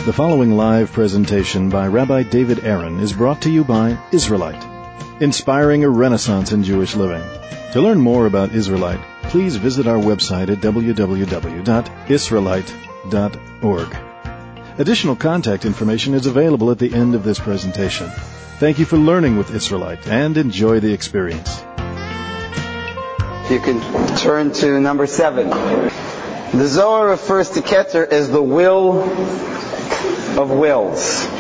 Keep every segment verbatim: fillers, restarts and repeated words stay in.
The following live presentation by Rabbi David Aaron is brought to you by Israelite, inspiring a renaissance in Jewish living. To learn more about Israelite, please visit our website at w w w dot israelite dot org. Additional contact information is available at the end of this presentation. Thank you for learning with Israelite and enjoy the experience. You can turn to number seven. The Zohar refers to Keter as the will of wills.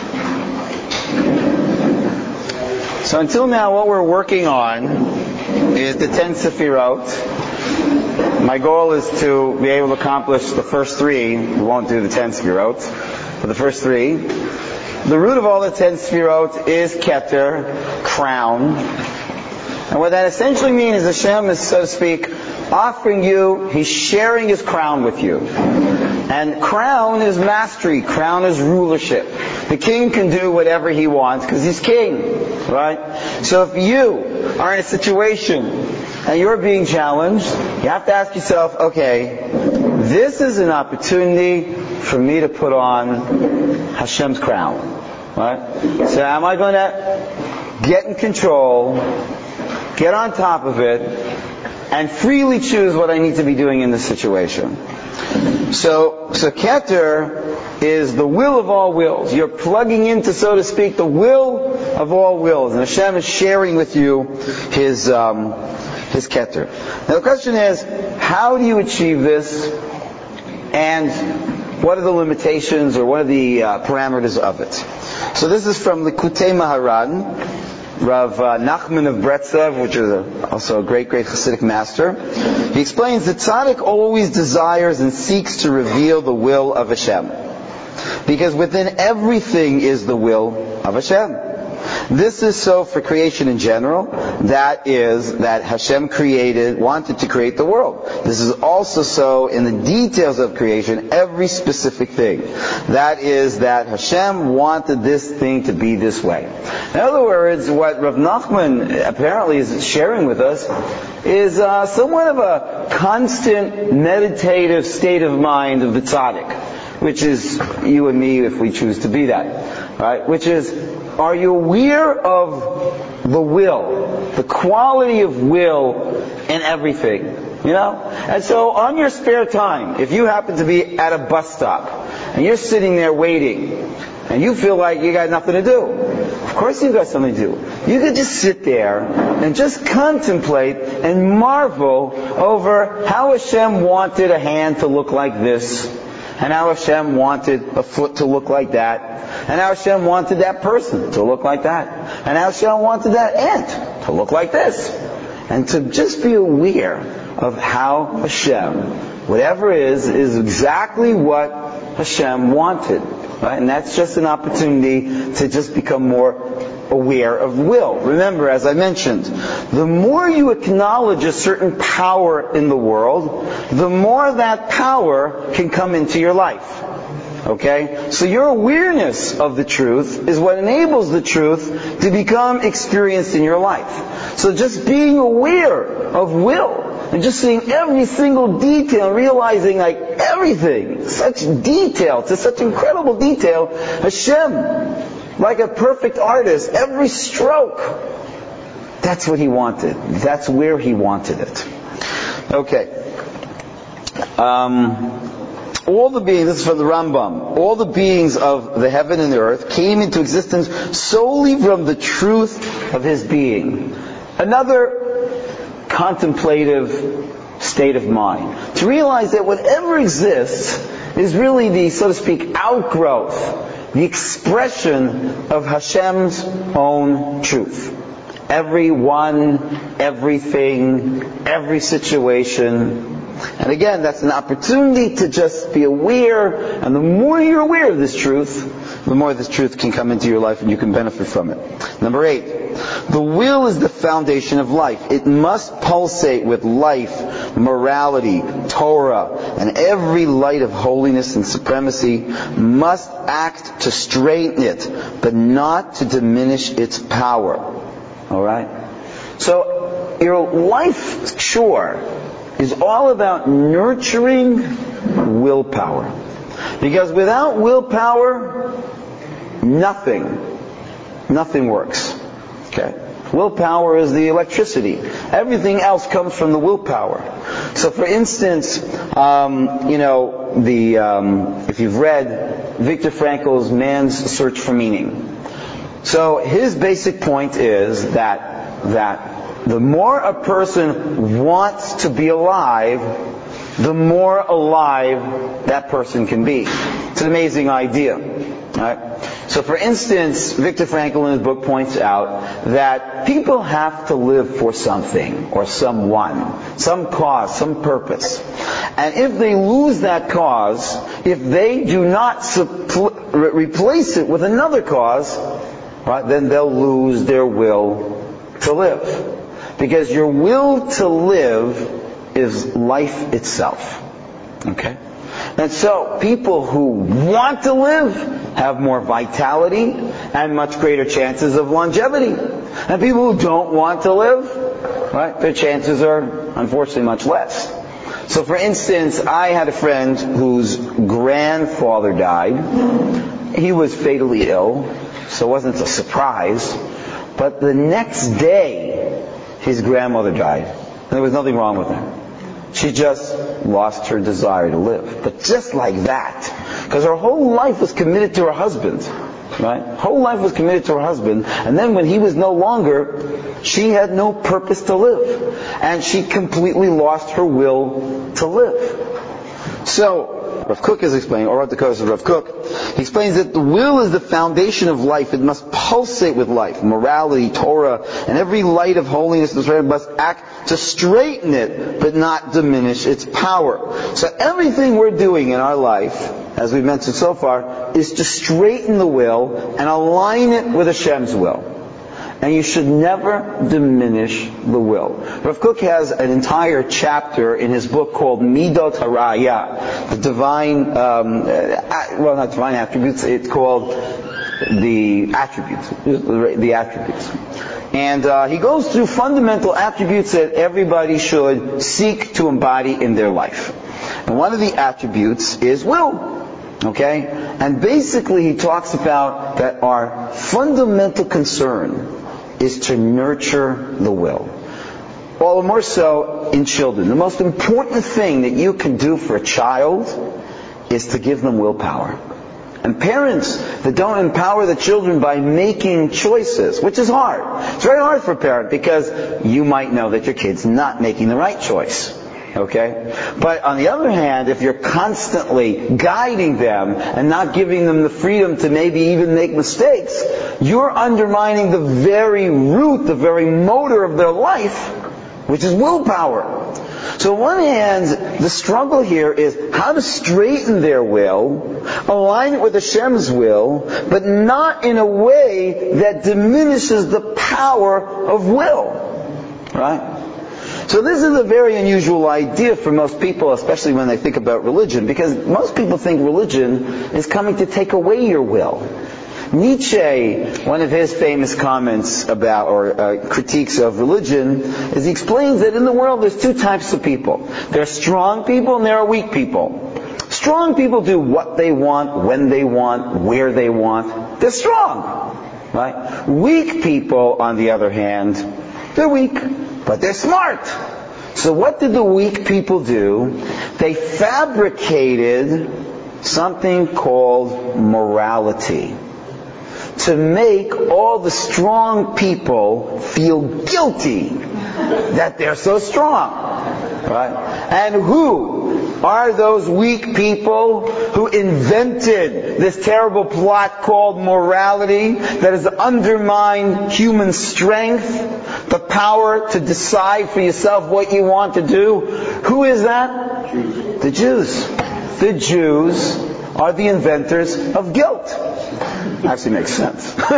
So until now, what we're working on is the ten Sefirot. My goal is to be able to accomplish the first three. We won't do the ten Sefirot, but the first three. The root of all the ten Sefirot is Keter, crown. And what that essentially means is Hashem is, so to speak, offering you, He's sharing His crown with you. And crown is mastery, crown is rulership. The king can do whatever he wants because he's king, right? So if you are in a situation and you're being challenged, you have to ask yourself, okay, this is an opportunity for me to put on Hashem's crown, right? So am I going to get in control, get on top of it, and freely choose what I need to be doing in this situation? So, so Keter is the will of all wills. You're plugging into, so to speak, the will of all wills. And Hashem is sharing with you His, um, His Keter. Now the question is, how do you achieve this? And what are the limitations or what are the uh, parameters of it? So this is from Likutei Maharan. Rav uh, Nachman of Bretzov, which is a, also a great, great Hasidic master. He explains that tzaddik always desires and seeks to reveal the will of Hashem. Because within everything is the will of Hashem. This is so for creation in general. That is, that Hashem created, wanted to create the world. This is also so in the details of creation, every specific thing. That is, that Hashem wanted this thing to be this way. In other words, what Rav Nachman apparently is sharing with us is uh, somewhat of a constant meditative state of mind of the tzaddik, which is you and me if we choose to be that, right? Which is, are you aware of the will, the quality of will in everything? You know? And so on your spare time, if you happen to be at a bus stop, and you're sitting there waiting, and you feel like you got nothing to do, of course you've got something to do. You could just sit there and just contemplate and marvel over how Hashem wanted a hand to look like this, and how Hashem wanted a foot to look like that, and how Hashem wanted that person to look like that, and how Hashem wanted that ant to look like this. And to just be aware of how Hashem, whatever is, is exactly what Hashem wanted. Right? And that's just an opportunity to just become more aware of will. Remember, as I mentioned, the more you acknowledge a certain power in the world, the more that power can come into your life. Okay? So your awareness of the truth is what enables the truth to become experienced in your life. So just being aware of will, and just seeing every single detail, realizing like everything, such detail, to such incredible detail, Hashem, like a perfect artist, every stroke, that's what He wanted. That's where He wanted it. Okay. Um... All the beings, this is from the Rambam, all the beings of the heaven and the earth came into existence solely from the truth of His being. Another contemplative state of mind. To realize that whatever exists is really the, so to speak, outgrowth, the expression of Hashem's own truth. Everyone, everything, every situation. And again, that's an opportunity to just be aware, and the more you're aware of this truth, the more this truth can come into your life and you can benefit from it. Number eight, the will is the foundation of life. It must pulsate with life, morality, Torah, and every light of holiness and supremacy must act to straighten it, but not to diminish its power. Alright? So, your life chore is all about nurturing willpower. Because without willpower, nothing, nothing works. Okay? Willpower is the electricity. Everything else comes from the willpower. So, for instance, um, you know, the um, if you've read Viktor Frankl's Man's Search for Meaning, so his basic point is that that the more a person wants to be alive, the more alive that person can be. It's an amazing idea. Right? So, for instance, Viktor Frankl in his book points out that people have to live for something or someone, some cause, some purpose. And if they lose that cause, if they do not suppl- re- replace it with another cause, right, then they'll lose their will to live. Because your will to live is life itself. Okay? And so, people who want to live have more vitality and much greater chances of longevity. And people who don't want to live, right, their chances are unfortunately much less. So, for instance, I had a friend whose grandfather died. He was fatally ill, so it wasn't a surprise. But the next day, his grandmother died. And there was nothing wrong with her. She just lost her desire to live. But just like that. Because her whole life was committed to her husband. Right? Her whole life was committed to her husband. And then when he was no longer, she had no purpose to live. And she completely lost her will to live. So, Rav Kook is explaining, or the Kodesh of Rav Kook, he explains that the will is the foundation of life. It must pulsate with life, morality, Torah, and every light of holiness must act to straighten it, but not diminish its power. So everything we're doing in our life, as we've mentioned so far, is to straighten the will and align it with Hashem's will. And you should never diminish the will. Rav Kook has an entire chapter in his book called Midot HaRaya, the divine, um, well, not divine attributes, it's called the attributes, the attributes. And uh, he goes through fundamental attributes that everybody should seek to embody in their life. And one of the attributes is will. Okay? And basically he talks about that our fundamental concern is to nurture the will. All the more so in children. The most important thing that you can do for a child is to give them willpower. And parents that don't empower the children by making choices, which is hard. It's very hard for a parent because you might know that your kid's not making the right choice. Okay? But on the other hand, if you're constantly guiding them and not giving them the freedom to maybe even make mistakes, you're undermining the very root, the very motor of their life, which is willpower. So on one hand, the struggle here is how to straighten their will, align it with Hashem's will, but not in a way that diminishes the power of will. Right? So this is a very unusual idea for most people, especially when they think about religion, because most people think religion is coming to take away your will. Nietzsche, one of his famous comments about, or uh, critiques of religion, is he explains that in the world there's two types of people. There are strong people and there are weak people. Strong people do what they want, when they want, where they want. They're strong. Right? Weak people, on the other hand, they're weak, but they're smart. So what did the weak people do? They fabricated something called morality to make all the strong people feel guilty that they're so strong. Right? And who are those weak people who invented this terrible plot called morality that has undermined human strength, the power to decide for yourself what you want to do? Who is that? Jews. The Jews. The Jews are the inventors of guilt. Actually makes sense. No,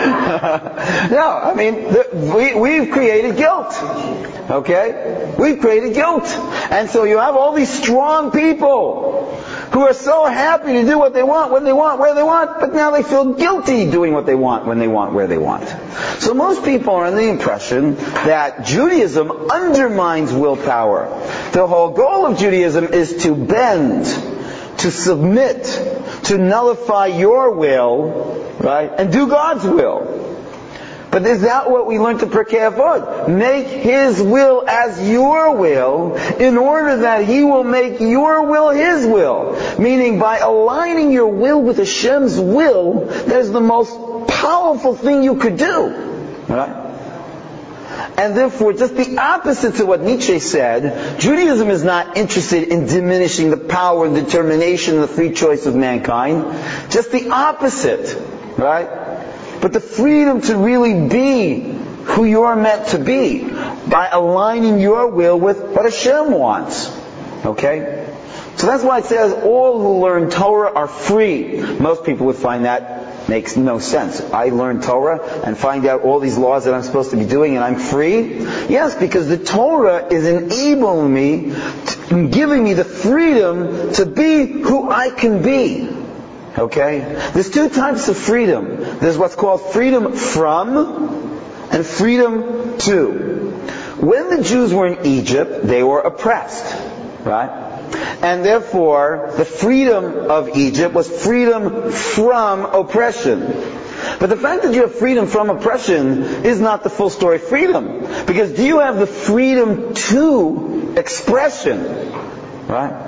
I mean, the, we, we've created guilt. Okay? We've created guilt. And so you have all these strong people who are so happy to do what they want, when they want, where they want, but now they feel guilty doing what they want, when they want, where they want. So most people are under the impression that Judaism undermines willpower. The whole goal of Judaism is to bend, to submit, to nullify your will, right, and do God's will. But is that what we learned to Pirkei Avot? Make His will as your will, in order that He will make your will His will. Meaning, by aligning your will with Hashem's will, that is the most powerful thing you could do. Right? And therefore, just the opposite to what Nietzsche said, Judaism is not interested in diminishing the power and determination and the free choice of mankind. Just the opposite. Right? But the freedom to really be who you're meant to be by aligning your will with what Hashem wants. Okay? So that's why it says all who learn Torah are free. Most people would find that makes no sense. I learn Torah and find out all these laws that I'm supposed to be doing and I'm free? Yes, because the Torah is enabling me, giving me the freedom to be who I can be. Okay? There's two types of freedom. There's what's called freedom from and freedom to. When the Jews were in Egypt, they were oppressed. Right? And therefore, the freedom of Egypt was freedom from oppression. But the fact that you have freedom from oppression is not the full story freedom. Because do you have the freedom to expression? Right?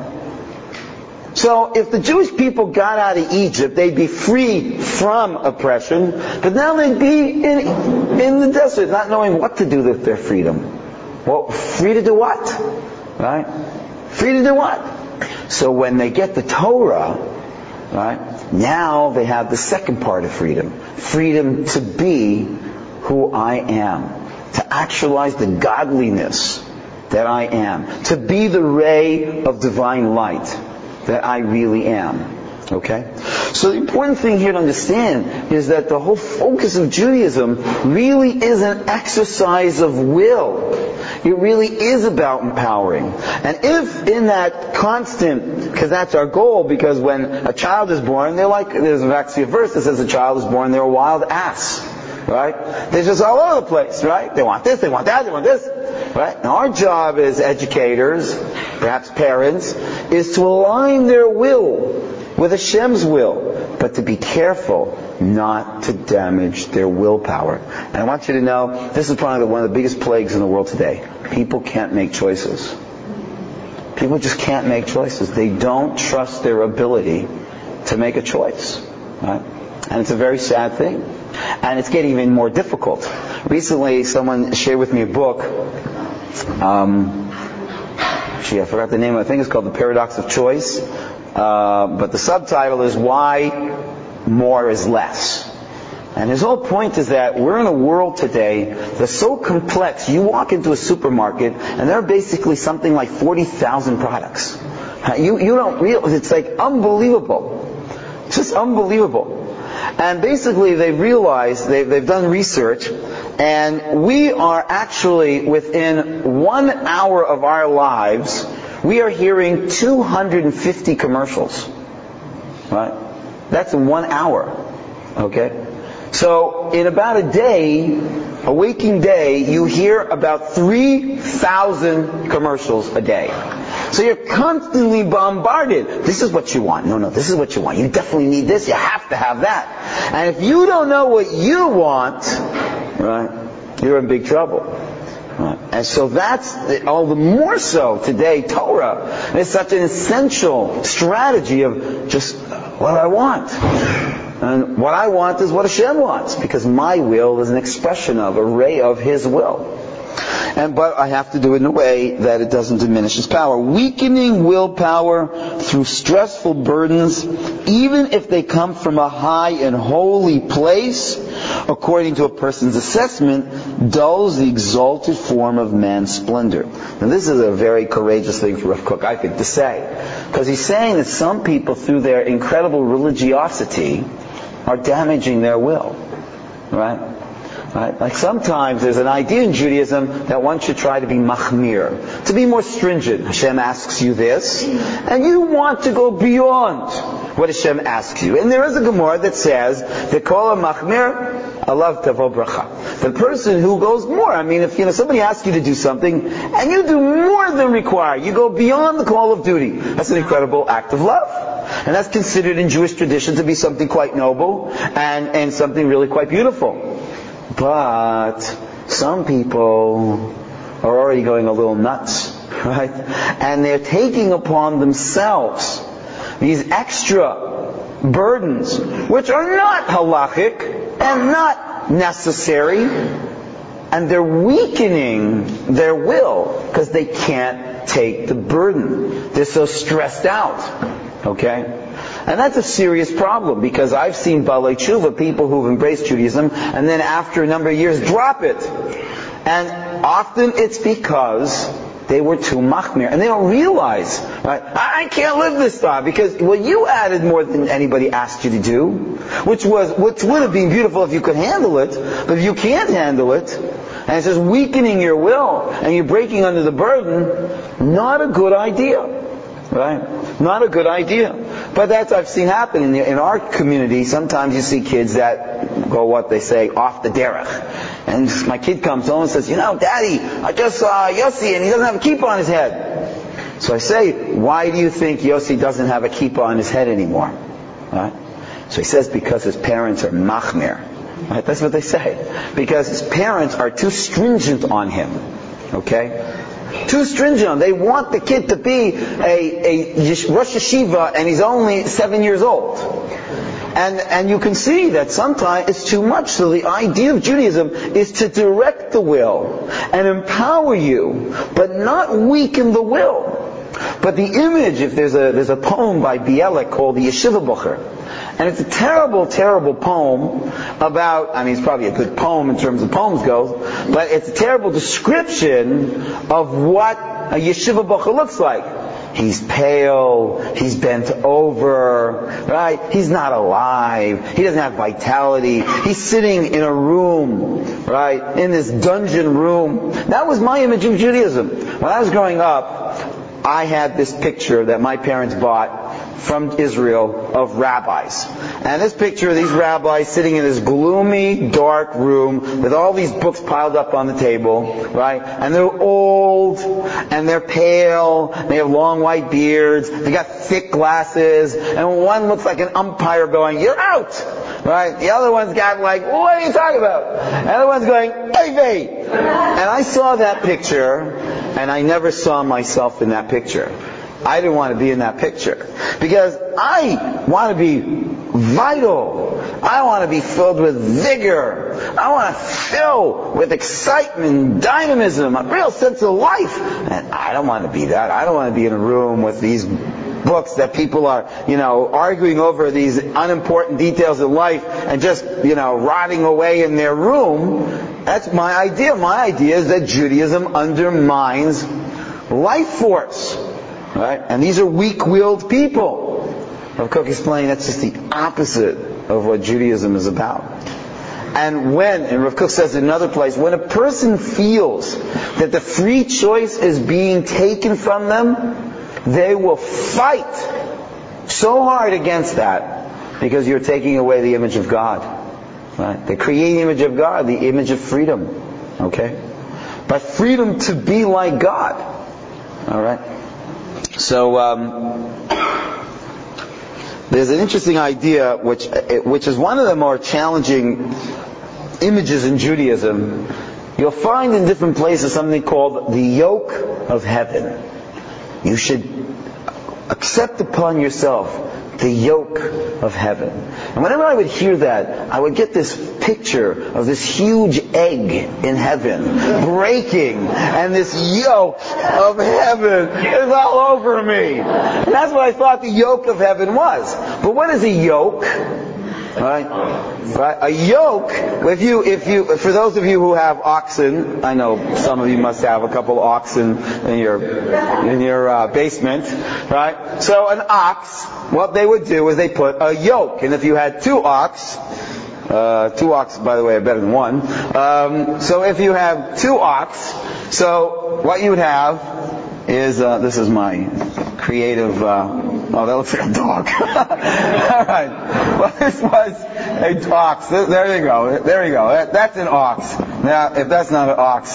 So, if the Jewish people got out of Egypt, they'd be free from oppression, but now they'd be in, in the desert, not knowing what to do with their freedom. Well, free to do what? Right? Free to do what? So when they get the Torah, right, now they have the second part of freedom. Freedom to be who I am. To actualize the godliness that I am. To be the ray of divine light that I really am. Okay? So the important thing here to understand is that the whole focus of Judaism really is an exercise of will. It really is about empowering. And if in that constant, because that's our goal, because when a child is born, they're like, there's actually a verse that says a child is born, they're a wild ass. Right? They're just all over the place, right? They want this, they want that, they want this. Right? Now our job as educators, perhaps parents, is to align their will with Hashem's will, but to be careful not to damage their willpower. And I want you to know, this is probably one of the biggest plagues in the world today. People can't make choices. People just can't make choices. They don't trust their ability to make a choice. Right? And it's a very sad thing. And it's getting even more difficult. Recently, someone shared with me a book. Um, gee, I forgot the name. I think it's called The Paradox of Choice. Uh, but the subtitle is Why More is Less. And his whole point is that we're in a world today that's so complex. You walk into a supermarket and there are basically something like forty thousand products. You, you don't realize, it's like unbelievable. It's just unbelievable. And basically they've realized, they've, they've done research, and we are actually within one hour of our lives, we are hearing two hundred fifty commercials. Right? That's in one hour. Okay? So, in about a day, a waking day, you hear about three thousand commercials a day. So you're constantly bombarded. This is what you want. No, no, this is what you want. You definitely need this. You have to have that. And if you don't know what you want, right, you're in big trouble. Right. And so that's all the more so today, Torah is such an essential strategy of just what I want. And what I want is what Hashem wants, because my will is an expression of, a ray of His will. And but I have to do it in a way that it doesn't diminish His power. Weakening willpower through stressful burdens, even if they come from a high and holy place, according to a person's assessment, dulls the exalted form of man's splendor. Now this is a very courageous thing for Rav Kook, I think, to say. Because he's saying that some people, through their incredible religiosity, are damaging their will. Right? Right? Like sometimes there's an idea in Judaism that one should try to be machmir, to be more stringent. Hashem asks you this, and you want to go beyond what Hashem asks you. And there is a Gemara that says, "The kol machmir, alav tavo bracha." The person who goes more. I mean, if you know somebody asks you to do something, and you do more than required, you go beyond the call of duty. That's an incredible act of love. And that's considered in Jewish tradition to be something quite noble and, and something really quite beautiful. But some people are already going a little nuts, right? And they're taking upon themselves these extra burdens, which are not halachic and not necessary, and they're weakening their will because they can't take the burden. They're so stressed out. Okay? And that's a serious problem, because I've seen Balei Tshuva, people who've embraced Judaism, and then after a number of years drop it. And often it's because they were too machmir, and they don't realize, right? I can't live this thought, because well, you added more than anybody asked you to do, which was, which would have been beautiful if you could handle it, but if you can't handle it, and it says weakening your will, and you're breaking under the burden, not a good idea, right? Not a good idea. But that's I've seen happen in, the, in our community. Sometimes you see kids that go, what they say, off the derech. And my kid comes home and says, you know, Daddy, I just saw Yossi and he doesn't have a kippah on his head. So I say, why do you think Yossi doesn't have a kippah on his head anymore? Right? So he says, because his parents are machmir. Right? That's what they say. Because his parents are too stringent on him. Okay? Too stringent. They want the kid to be a, a Rosh Yeshiva, and he's only seven years old. And and you can see that sometimes it's too much. So the idea of Judaism is to direct the will and empower you, but not weaken the will. But the image, if there's a there's a poem by Bialik called the Yeshiva Bocher, and it's a terrible, terrible poem about, I mean, it's probably a good poem in terms of poems goes, but it's a terrible description of what a Yeshiva Bocher looks like. He's pale, he's bent over, right? He's not alive, he doesn't have vitality, he's sitting in a room, right? In this dungeon room. That was my image of Judaism. When I was growing up, I had this picture that my parents bought from Israel of rabbis. And this picture of these rabbis sitting in this gloomy, dark room with all these books piled up on the table, right? And they're old, and they're pale, they have long white beards, they got thick glasses, and one looks like an umpire going, "You're out!" Right? The other one's got like, "What are you talking about?" And the other one's going, "Hey, hey!" And I saw that picture, and I never saw myself in that picture. I didn't want to be in that picture. Because I want to be vital. I want to be filled with vigor. I want to fill with excitement, dynamism, a real sense of life. And I don't want to be that. I don't want to be in a room with these books that people are, you know, arguing over these unimportant details of life and just, you know, rotting away in their room. That's my idea. My idea is that Judaism undermines life force. Right? And these are weak-willed people. Rav Kook explained that's just the opposite of what Judaism is about. And when, and Rav Kook says in another place, when a person feels that the free choice is being taken from them, they will fight so hard against that, because you're taking away the image of God. Right? They create the image of God, the image of freedom. Okay? But freedom to be like God. Alright? So, um, there's an interesting idea, which which is one of the more challenging images in Judaism. You'll find in different places something called the yoke of heaven. You should accept upon yourself the yoke of heaven. And whenever I would hear that, I would get this picture of this huge egg in heaven breaking, and this yoke of heaven is all over me. And that's what I thought the yoke of heaven was. But what is a yoke? Right? Right? A yoke, if you, if you, for those of you who have oxen, I know some of you must have a couple of oxen in your, in your uh, basement, right? So an ox, what they would do is they put a yoke, and if you had two ox, uh, two ox, by the way, are better than one. Um, so if you have two ox, so what you would have is, uh, this is my creative, uh, oh, that looks like a dog. Alright. Well, this was a ox. There you go. There you go. That's an ox. Now, if that's not an ox,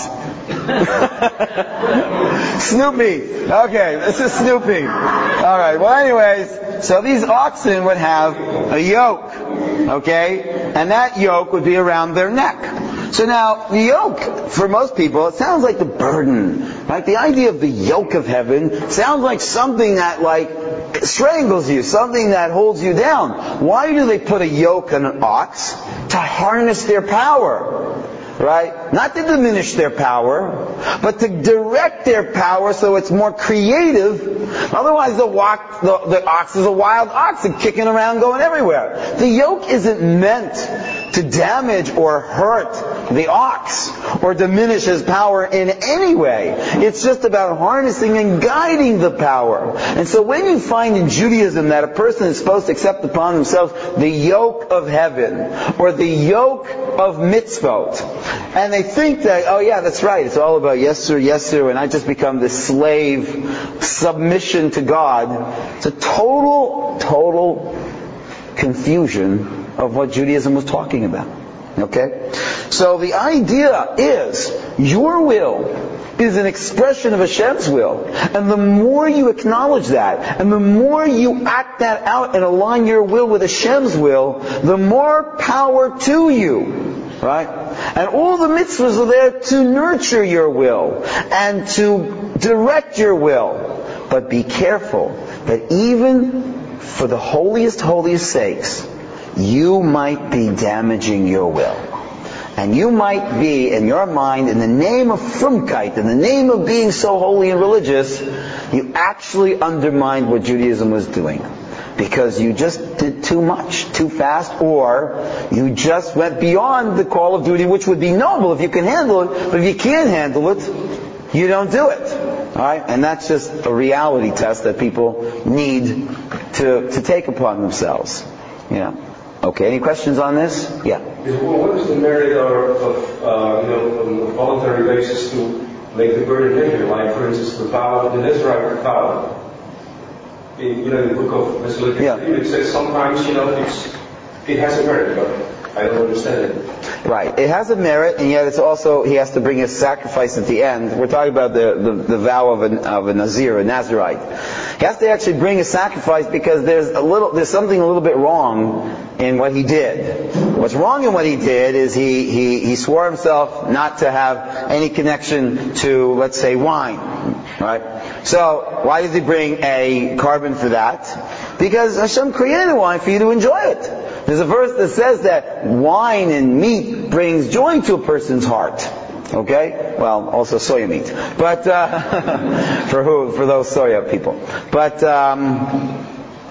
Snoopy. Okay, this is Snoopy. All right. Well, anyways, so these oxen would have a yoke, okay, and that yoke would be around their neck. So now, the yoke, for most people, it sounds like the burden. Right? The idea of the yoke of heaven sounds like something that, like, strangles you, something that holds you down. Why do they put a yoke on an ox? To harness their power. Right? Not to diminish their power, but to direct their power so it's more creative. Otherwise the, walk, the, the ox is a wild ox and kicking around going everywhere. The yoke isn't meant to damage or hurt the ox or diminish his power in any way. It's just about harnessing and guiding the power. And so when you find in Judaism that a person is supposed to accept upon themselves the yoke of heaven or the yoke of mitzvot, and they think that, oh yeah, that's right, it's all about yes sir, yes sir, and I just become this slave, submission to God. It's a total, total confusion of what Judaism was talking about. Okay? So the idea is, your will is an expression of Hashem's will. And the more you acknowledge that, and the more you act that out and align your will with Hashem's will, the more power to you. Right? And all the mitzvahs are there to nurture your will and to direct your will. But be careful that even for the holiest, holiest sakes, you might be damaging your will. And you might be, in your mind, in the name of frumkeit, in the name of being so holy and religious, you actually undermined what Judaism was doing. Because you just did too much, too fast, or you just went beyond the call of duty, which would be noble if you can handle it, but if you can't handle it, you don't do it. Alright? And that's just a reality test that people need to, to take upon themselves. You know. Okay, any questions on this? Yeah. Well, what is the merit of, of uh, you know, on a voluntary basis to make the burden heavier? Like, for instance, the vow, the Nazarite vow. In, you know, in the book of Leviticus, yeah. It says sometimes, you know, it's, it has a merit, but I don't understand it. Right. It has a merit, and yet it's also, he has to bring a sacrifice at the end. We're talking about the, the, the vow of a, of a Nazir, a Nazarite. He has to actually bring a sacrifice because there's a little, there's something a little bit wrong in what he did. What's wrong in what he did is he, he, he swore himself not to have any connection to, let's say, wine. Right? So, why does he bring a carbon for that? Because Hashem created wine for you to enjoy it. There's a verse that says that wine and meat brings joy to a person's heart. Okay? Well, also soya meat. But, uh, for who? For those soya people. But, um,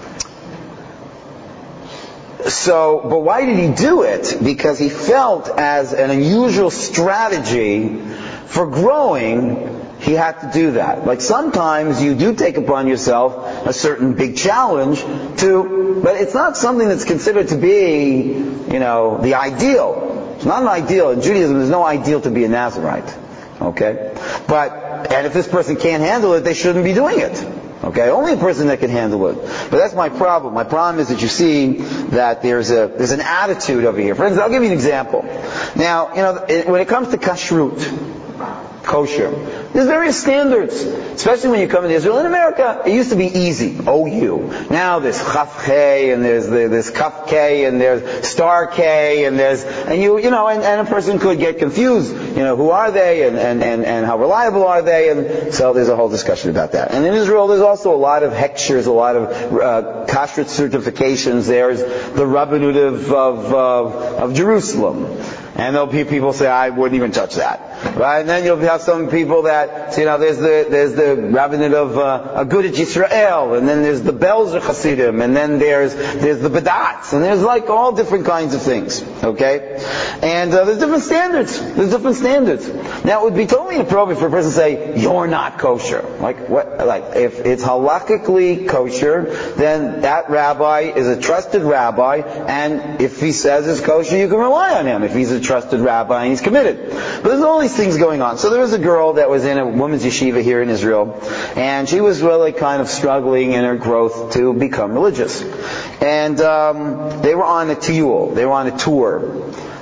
so, but why did he do it? Because he felt as an unusual strategy for growing, he had to do that. Like sometimes you do take upon yourself a certain big challenge to, but it's not something that's considered to be, you know, the ideal. It's not an ideal. In Judaism, there's no ideal to be a Nazarite. Okay? But, and if this person can't handle it, they shouldn't be doing it. Okay? Only a person that can handle it. But that's my problem. My problem is that you see that there's a, there's an attitude over here. For instance, I'll give you an example. Now, you know, when it comes to kashrut, kosher, there's various standards, especially when you come to Israel. In America, it used to be easy, O U. Now there's Chaf K, and there's there's Kaf K, and there's Star K, and there's, and you, you know, and, and a person could get confused, you know, who are they, and, and, and, and how reliable are they, and so there's a whole discussion about that. And in Israel, there's also a lot of hechshers, a lot of uh, kashrut certifications. There's the Rabbinut of, of, of, of Jerusalem. And there'll be people say, I wouldn't even touch that. Right? And then you'll have some people that, you know, there's the, there's the Rabbinate of, uh, Agudat Yisrael, and then there's the Belzer Hasidim, and then there's, there's the Badats, and there's like all different kinds of things. Okay? And, uh, there's different standards. There's different standards. Now, it would be totally inappropriate for a person to say, you're not kosher. Like, what, like, if it's halakhically kosher, then that rabbi is a trusted rabbi, and if he says it's kosher, you can rely on him. If he's a trusted rabbi and he's committed. But there's all these things going on. So there was a girl that was in a women's yeshiva here in Israel, and she was really kind of struggling in her growth to become religious. And um, they were on a tiyul, they were on a tour.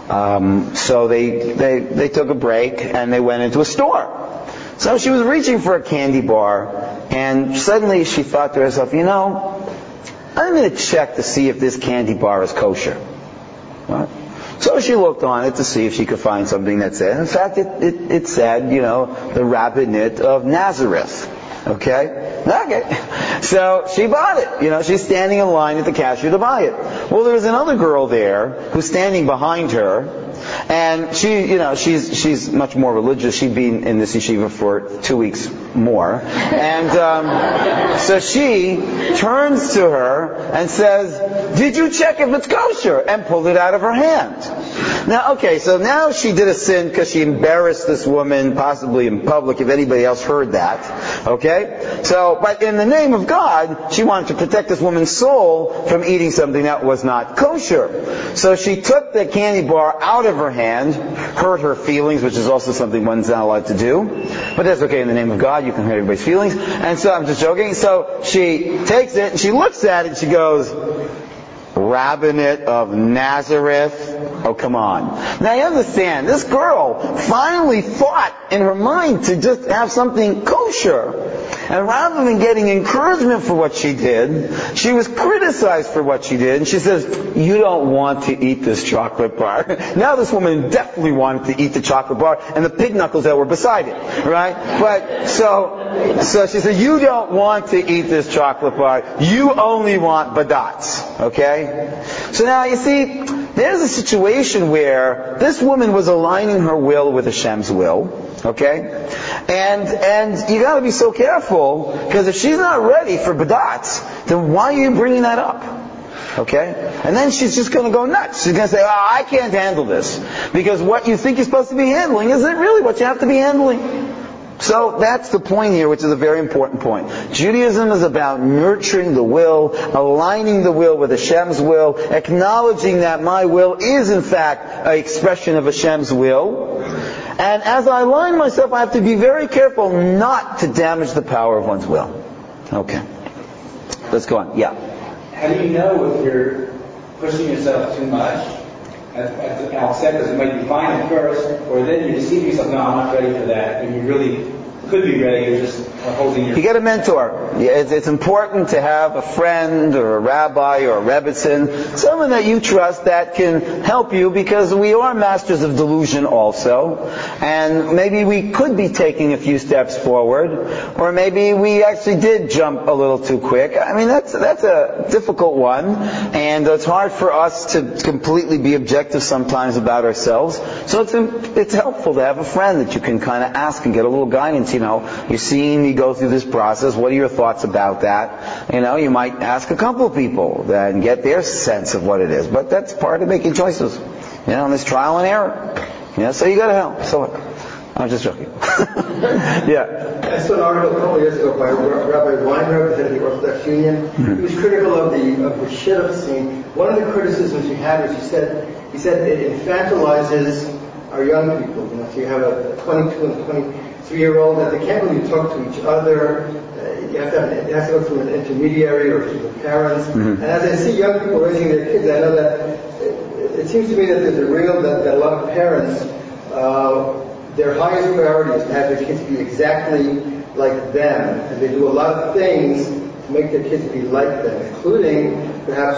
Um, so they, they, they took a break and they went into a store. So she was reaching for a candy bar, and suddenly she thought to herself, you know, I'm going to check to see if this candy bar is kosher. Right? So she looked on it to see if she could find something that said, in fact, it, it, it said, you know, the rabbinate of Nazareth. Okay? Okay. So she bought it. You know, she's standing in line at the cashier to buy it. Well, there was another girl there who's standing behind her, and she, you know, she's she's much more religious. She'd been in this yeshiva for two weeks more. And um, so she turns to her and says, "Did you check if it's kosher?" and pulled it out of her hand. Now, okay, so now she did a sin because she embarrassed this woman, possibly in public, if anybody else heard that. Okay? So, but in the name of God, she wanted to protect this woman's soul from eating something that was not kosher. So she took the candy bar out of her hand, hurt her feelings, which is also something one's not allowed to do. But that's okay in the name of God, you can hurt everybody's feelings. And so I'm just joking. So she takes it and she looks at it and she goes, "Rabbinate of Nazareth." Oh, come on. Now you understand, this girl finally thought in her mind to just have something kosher. And rather than getting encouragement for what she did, she was criticized for what she did. And she says, "You don't want to eat this chocolate bar." Now this woman definitely wanted to eat the chocolate bar and the pig knuckles that were beside it. Right? But, so, so she said, "You don't want to eat this chocolate bar. You only want badats." Okay? So now you see, there's a situation where this woman was aligning her will with Hashem's will. Okay? And, and you gotta be so careful, because if she's not ready for badats, then why are you bringing that up? Okay? And then she's just gonna go nuts. She's gonna say, "Oh, I can't handle this." Because what you think you're supposed to be handling isn't really what you have to be handling. So that's the point here, which is a very important point. Judaism is about nurturing the will, aligning the will with Hashem's will, acknowledging that my will is in fact an expression of Hashem's will. And as I align myself, I have to be very careful not to damage the power of one's will. Okay. Let's go on. Yeah. How do you know if you're pushing yourself too much at, at the outset, because it might be fine at first, or then you deceive yourself, "No, I'm not ready for that," and you really could be ready, you're just holding your... You get a mentor. It's, it's important to have a friend or a rabbi or a rebbitzin, someone that you trust that can help you, because we are masters of delusion also, and maybe we could be taking a few steps forward, or maybe we actually did jump a little too quick. I mean, that's that's a difficult one, and it's hard for us to completely be objective sometimes about ourselves. So it's it's helpful to have a friend that you can kind of ask and get a little guidance. You know, you're seeing me go through this process. What are your thoughts about that? You know, you might ask a couple of people that and get their sense of what it is. But that's part of making choices. You know, and there's trial and error. You know, so you got to help. So I'm just joking. Yeah. I saw an article a couple of years ago by Rabbi Weinberg, head of the Orthodox Union. Mm-hmm. He was critical of the of the shidduch scene. One of the criticisms he had was he said he said it infantilizes our young people. You know, so you have a twenty-two and twenty-three-year-old that they can't really talk to each other. Uh, you have to have, it has to go through an intermediary or through the parents. Mm-hmm. And as I see young people raising their kids, I know that it, it seems to me that there's a real that, that a lot of parents. Uh, Their highest priority is to have their kids be exactly like them, and they do a lot of things to make their kids be like them, including perhaps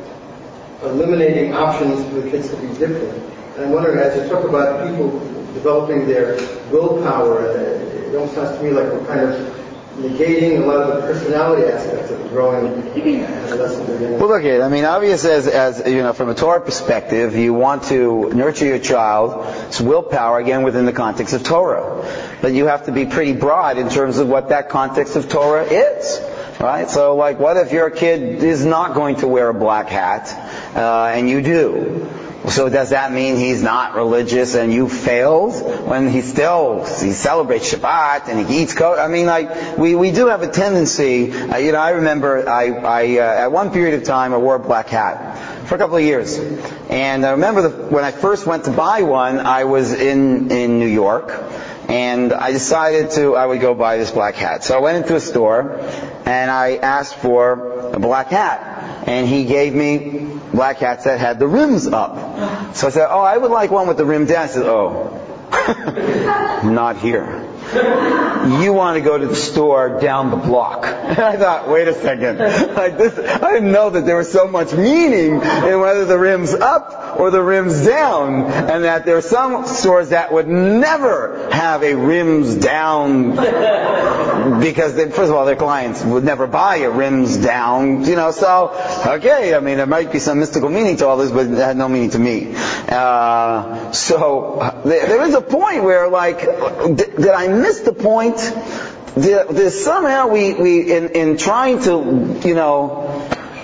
eliminating options for the kids to be different. And I'm wondering, as you talk about people developing their willpower, it almost sounds to me like we're kind of negating a lot of the personality aspects of growing adolescent. Well, look at it. I mean, obvious as, as you know, from a Torah perspective, you want to nurture your child's willpower again within the context of Torah, but you have to be pretty broad in terms of what that context of Torah is, right? So, like, what if your kid is not going to wear a black hat, uh, and you do? So does that mean he's not religious and you failed when he still he celebrates Shabbat and he eats kosher? I mean, like we, we do have a tendency. Uh, you know, I remember I, I uh, at one period of time I wore a black hat for a couple of years, and I remember the, when I first went to buy one, I was in in New York, and I decided to I would go buy this black hat. So I went into a store and I asked for a black hat. and he gave me black hats that had the rims up. So I said, oh, I would like one with the rim down. He said, oh, not here. You want to go to the store down the block. And I thought, wait a second. Like this, I didn't know that there was so much meaning in whether the rim's up or the rim's down, and that there are some stores that would never have a rims down because, they, first of all, their clients would never buy a rims down, you know, so, okay, I mean, there might be some mystical meaning to all this, but it had no meaning to me. Uh, so, there, there is a point where, like, did, did I miss the point? Did, did somehow we, we in, in trying to, you know,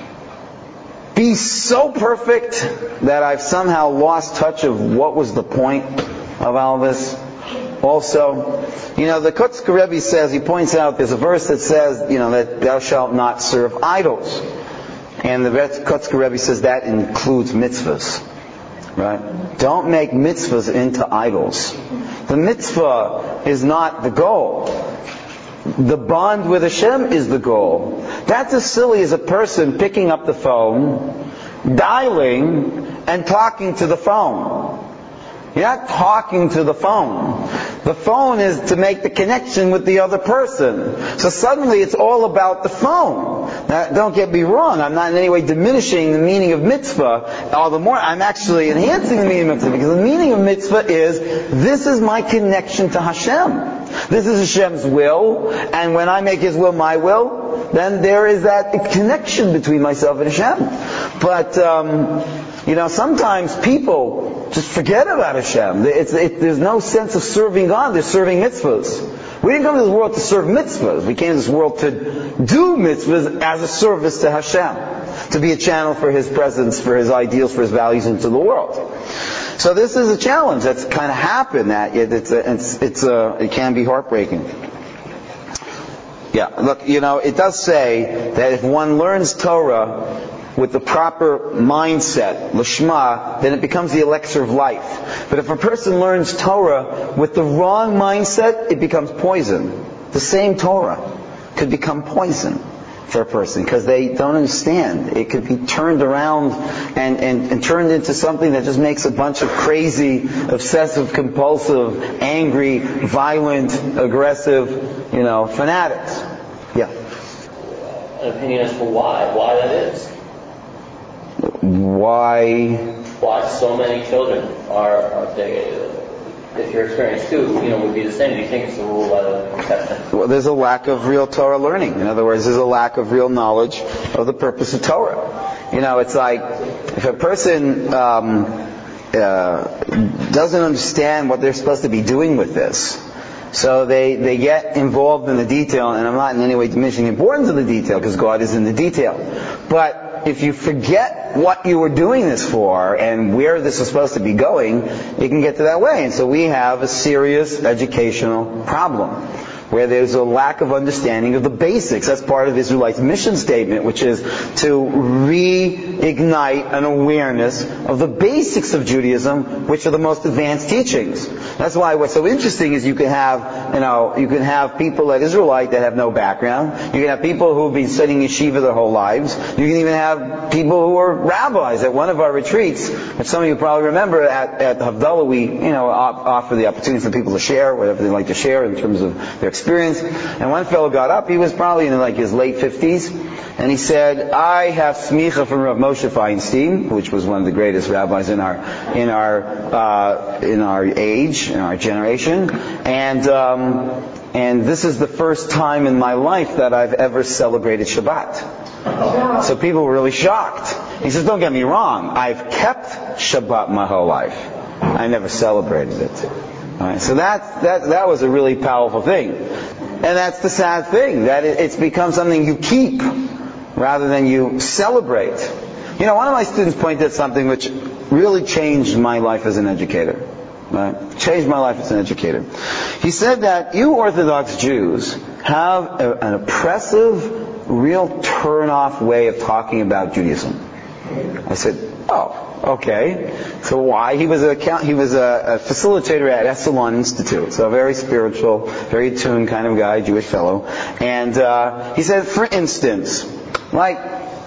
be so perfect that I've somehow lost touch of what was the point of all this? Also, you know, the Kotzker Rebbe says, he points out, there's a verse that says, you know, that thou shalt not serve idols. And the Kotzker Rebbe says that includes mitzvahs. Right? Don't make mitzvahs into idols. The mitzvah is not the goal. The bond with Hashem is the goal. That's as silly as a person picking up the phone, dialing, and talking to the phone. You're not talking to the phone. The phone is to make the connection with the other person. So suddenly it's all about the phone. Now, don't get me wrong, I'm not in any way diminishing the meaning of mitzvah. All the more, I'm actually enhancing the meaning of mitzvah, because the meaning of mitzvah is, this is my connection to Hashem. This is Hashem's will, and when I make His will my will, then there is that connection between myself and Hashem. But, um, you know, sometimes people just forget about Hashem. It's, it, there's no sense of serving God, they're serving mitzvahs. We didn't come to this world to serve mitzvahs. We came to this world to do mitzvahs as a service to Hashem. To be a channel for His presence, for His ideals, for His values into the world. So this is a challenge that's kind of happened. That it's a, it's it's a, it can be heartbreaking. Yeah, look, you know, it does say that if one learns Torah with the proper mindset, lishma, then it becomes the elixir of life. But if a person learns Torah with the wrong mindset, it becomes poison. The same Torah could become poison for a person, because they don't understand. It could be turned around and, and, and turned into something that just makes a bunch of crazy, obsessive, compulsive, angry, violent, aggressive, you know, fanatics. Yeah. An opinion as to why, why that is. Why? Why so many children are, are they, if your experience too, you know, would be the same. Do you think it's the rule rather than the exception? Well, there's a lack of real Torah learning. In other words, there's a lack of real knowledge of the purpose of Torah. You know, it's like, if a person um, uh, doesn't understand what they're supposed to be doing with this, so they, they get involved in the detail, and I'm not in any way diminishing the importance of the detail, because God is in the detail. But if you forget what you were doing this for and where this is supposed to be going, it can get to that way. And so we have a serious educational problem, where there's a lack of understanding of the basics. That's part of Israelites' mission statement, which is to reignite an awareness of the basics of Judaism, which are the most advanced teachings. That's why what's so interesting is you can have, you know, you can have people at Israelite that have no background. You can have people who have been studying yeshiva their whole lives. You can even have people who are rabbis. At one of our retreats, which some of you probably remember, at, at Havdalah, we, you know, offer the opportunity for people to share whatever they like to share in terms of their experience. And one fellow got up, he was probably in like his late fifties, and he said, I have smicha from Rav Moshe Feinstein, which was one of the greatest rabbis in our in our uh, in our age, in our generation, and um, and this is the first time in my life that I've ever celebrated Shabbat. So people were really shocked. He says, don't get me wrong, I've kept Shabbat my whole life. I never celebrated it. All right, so that, that that was a really powerful thing. And that's the sad thing, that it, it's become something you keep rather than you celebrate. You know, one of my students pointed out something which really changed my life as an educator. Right? Changed my life as an educator. He said that you Orthodox Jews have a, an oppressive, real turn-off way of talking about Judaism. I said, oh, okay. So why? He was a he was a, a facilitator at Esalen Institute, so a very spiritual, very attuned kind of guy, Jewish fellow. And uh, he said, for instance, like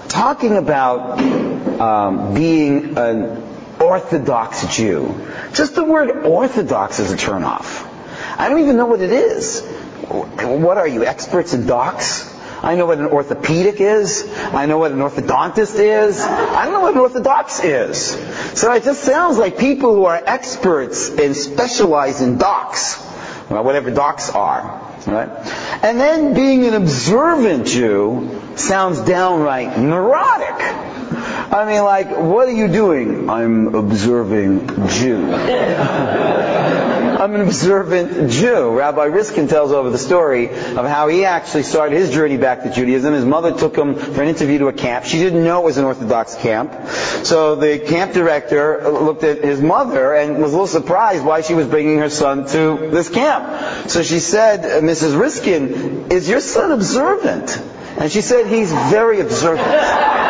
talking about um, being an Orthodox Jew. Just the word Orthodox is a turnoff. I don't even know what it is. What are you, experts in docs? I know what an orthopedic is. I know what an orthodontist is. I don't know what an orthodox is. So it just sounds like people who are experts and specialize in docs, well, whatever docs are. Right? And then being an observant Jew sounds downright neurotic. I mean, like, what are you doing? I'm observing Jew. I'm an observant Jew. Rabbi Riskin tells over the story of how he actually started his journey back to Judaism. His mother took him for an interview to a camp. She didn't know it was an Orthodox camp. So the camp director looked at his mother and was a little surprised why she was bringing her son to this camp. So she said, Missus Riskin, is your son observant? And she said, he's very observant.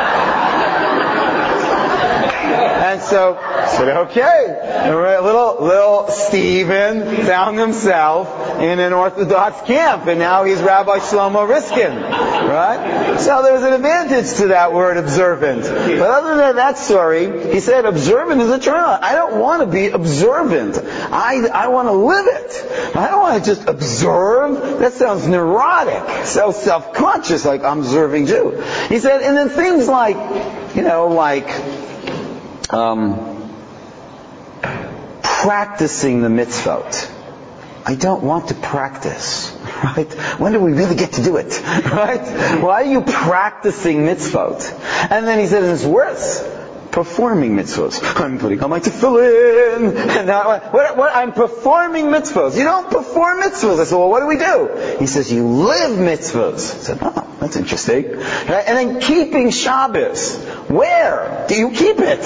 And so, I said, okay. Little, little Stephen found himself in an Orthodox camp, and now he's Rabbi Shlomo Riskin. Right? So there's an advantage to that word observant. But other than that story, he said observant is a turn on. I don't want to be observant. I, I want to live it. I don't want to just observe. That sounds neurotic. So self-conscious, like I'm observing Jew. He said, and then things like, you know, like, Um, practicing the mitzvot. I don't want to practice. Right? When do we really get to do it? Right? Why are you practicing mitzvot? And then he said, it's worse. Performing mitzvot. I'm putting on my tefillin. And now, what, what, I'm performing mitzvot. You don't perform mitzvot. I said, well, what do we do? He says, you live mitzvot. I said, oh, that's interesting. Right? And then keeping Shabbos. Where do you keep it?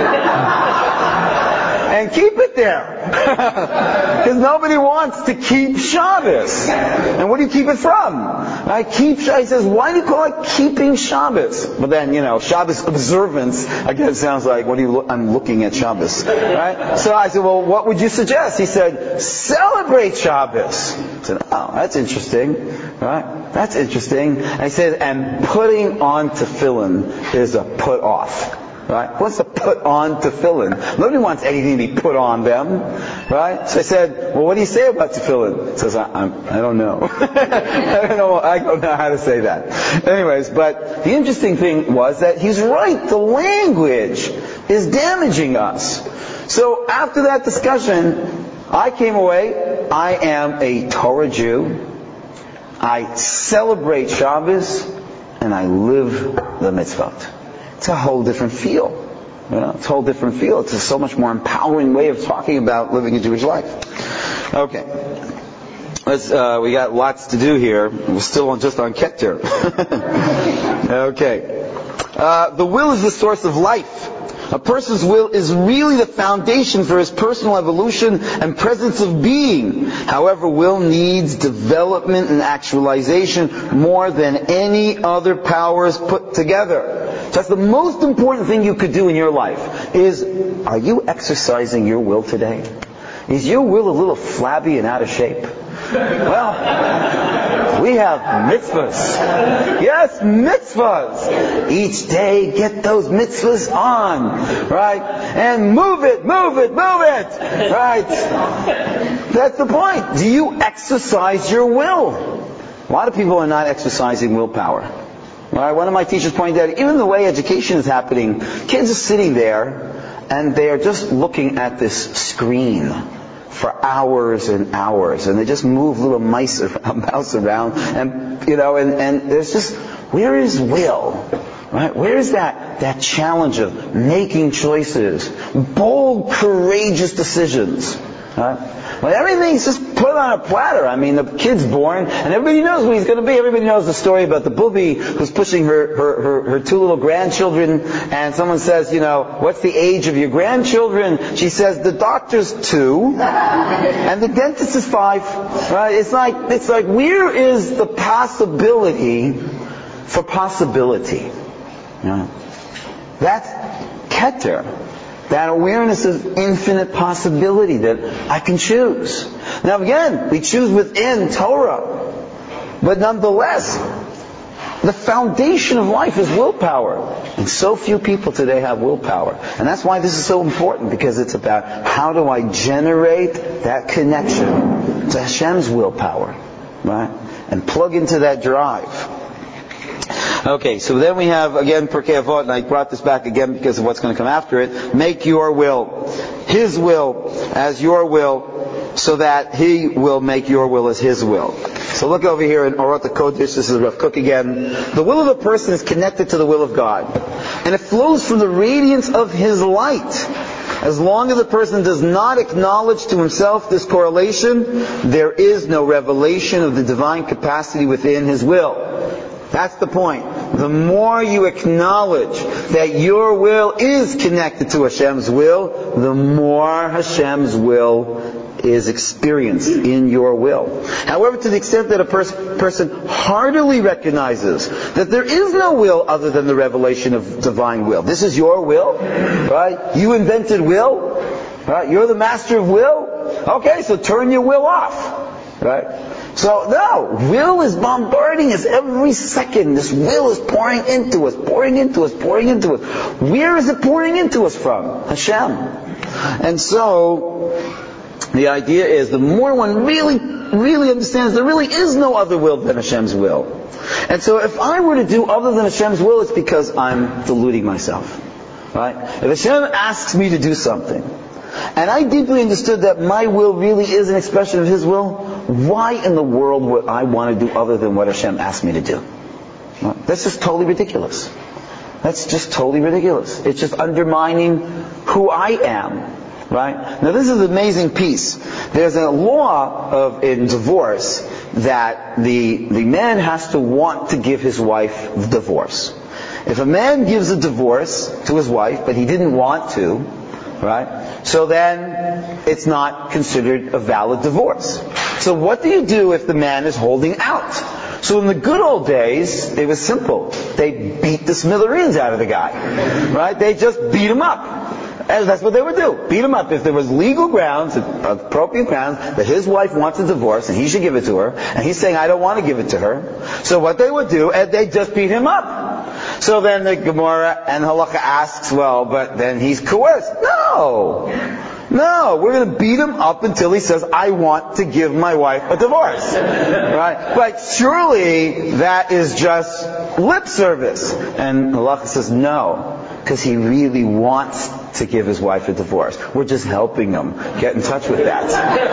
And keep it there. Because nobody wants to keep Shabbos. And what do you keep it from? I keep, he says, why do you call it keeping Shabbos? But then, you know, Shabbos observance, again, sounds like, what do you look, I'm looking at Shabbos. Right? So I said, well, what would you suggest? He said, celebrate Shabbos. I said, oh, that's interesting. Right? That's interesting. And he said, and putting on tefillin is a put off. Right? Who wants to put on tefillin? Nobody wants anything to be put on them. Right? So I said, well, what do you say about tefillin? He says, I, I'm, I don't know. I don't know. I don't know how to say that. Anyways, but the interesting thing was that he's right. The language is damaging us. So after that discussion, I came away. I am a Torah Jew. I celebrate Shabbos, and I live the mitzvot. It's a whole different feel. You know, it's a whole different feel. It's a so much more empowering way of talking about living a Jewish life. Okay. Let's, uh, we got lots to do here. We're still on, just on Keter. Okay. Uh, the will is the source of life. A person's will is really the foundation for his personal evolution and presence of being. However, will needs development and actualization more than any other powers put together. That's the most important thing you could do in your life, is, are you exercising your will today? Is your will a little flabby and out of shape? Well, we have mitzvahs. Yes, mitzvahs. Each day, get those mitzvahs on. Right? And move it, move it, move it. Right? That's the point. Do you exercise your will? A lot of people are not exercising willpower. Right? One of my teachers pointed out, even the way education is happening, kids are sitting there and they are just looking at this screen for hours and hours, and they just move little mice around, mouse around, and you know, and, and there's just, where is will? Right? Where is that that challenge of making choices, bold, courageous decisions? Right? Well, everything's just put on a platter. I mean, the kid's born, and everybody knows what he's going to be. Everybody knows the story about the booby who's pushing her, her, her, her two little grandchildren, and someone says, you know, what's the age of your grandchildren? She says, the doctor's two, and the dentist is five. Right? It's like, it's like, where is the possibility for possibility? Yeah. That's Keter. That awareness of infinite possibility that I can choose. Now again, we choose within Torah. But nonetheless, The foundation of life is willpower. And so few people today have willpower. And that's why this is so important, because it's about how do I generate that connection to Hashem's willpower, right? And plug into that drive. Okay, so then we have, again, Pirkei Avot, and I brought this back again because of what's going to come after it. Make your will, His will, as your will, so that He will make your will as His will. So look over here in Orot HaKodesh, this is Rav Kook again. The will of a person is connected to the will of God. And it flows from the radiance of His light. As long as a person does not acknowledge to himself this correlation, there is no revelation of the divine capacity within his will. That's the point. The more you acknowledge that your will is connected to Hashem's will, the more Hashem's will is experienced in your will. However, to the extent that a pers- person heartily recognizes that there is no will other than the revelation of divine will. This is your will, right? You invented will, right? You're the master of will. Okay, so turn your will off, right? So, no, will is bombarding us every second. This will is pouring into us, pouring into us, pouring into us. Where is it pouring into us from? Hashem. And so, the idea is, the more one really, really understands there really is no other will than Hashem's will. And so if I were to do other than Hashem's will, it's because I'm deluding myself. Right? If Hashem asks me to do something, and I deeply understood that my will really is an expression of His will, why in the world would I want to do other than what Hashem asked me to do? Right? That's just totally ridiculous. That's just totally ridiculous. It's just undermining who I am. Right? Now this is an amazing piece. There's a law of in divorce that the the man has to want to give his wife the divorce. If a man gives a divorce to his wife, but he didn't want to, right? So then it's not considered a valid divorce. So what do you do if the man is holding out? So in the good old days, it was simple. They beat the smithereens out of the guy. Right? They just beat him up. And that's what they would do. Beat him up. If there was legal grounds, appropriate grounds, that his wife wants a divorce and he should give it to her, and he's saying, I don't want to give it to her. So what they would do, is they'd just beat him up. So then the Gemara and Halacha asks, well, but then he's coerced. No! No, we're going to beat him up until he says, I want to give my wife a divorce. Right? But surely that is just lip service. And Halacha says, no. Because he really wants to give his wife a divorce. We're just helping him get in touch with that.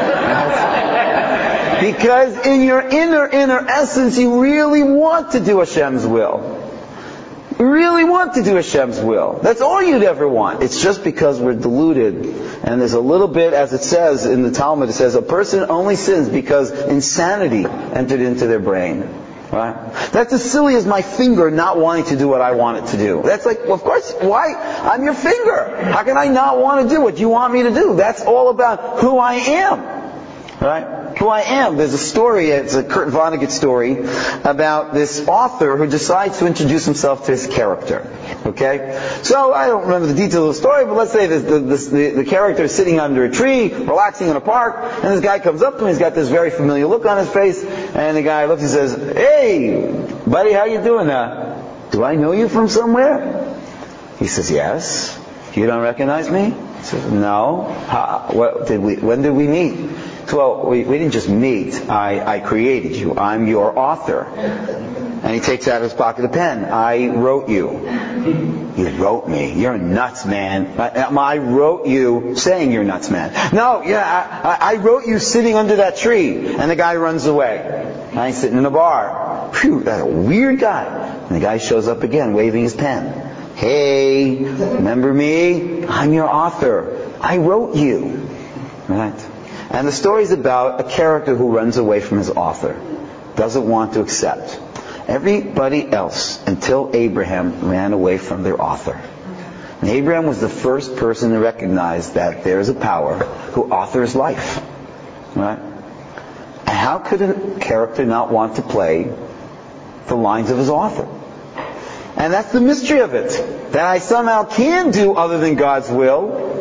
Because in your inner, inner essence, you really want to do Hashem's will. You really want to do Hashem's will. That's all you'd ever want. It's just because we're deluded. And there's a little bit, as it says in the Talmud, it says, a person only sins because insanity entered into their brain. Right? That's as silly as my finger not wanting to do what I want it to do. That's like, well, of course, why? I'm your finger. How can I not want to do what you want me to do? That's all about who I am. Right? Who I am. There's a story, it's a Kurt Vonnegut story, about this author who decides to introduce himself to his character. Okay? So, I don't remember the details of the story, but let's say this, the, this, the, the character is sitting under a tree, relaxing in a park, and this guy comes up to him, he's got this very familiar look on his face, and the guy looks and says, hey, buddy, how you doing? Uh, do I know you from somewhere? He says, yes. You don't recognize me? He says, no. How, what, did we, when did we meet? Well, we, we didn't just meet. I, I created you. I'm your author. And he takes out of his pocket a pen. I wrote you. You wrote me. You're nuts, man. I, I wrote you saying you're nuts, man. No, yeah, I, I wrote you sitting under that tree. And the guy runs away. And I'm sitting in a bar. Phew, that's a weird guy. And the guy shows up again, waving his pen. Hey, remember me? I'm your author. I wrote you. Right? And the story is about a character who runs away from his author. Doesn't want to accept. Everybody else, until Abraham, ran away from their author. And Abraham was the first person to recognize that there is a power who authors life. Right? And how could a character not want to play the lines of his author? And that's the mystery of it. That I somehow can do other than God's will.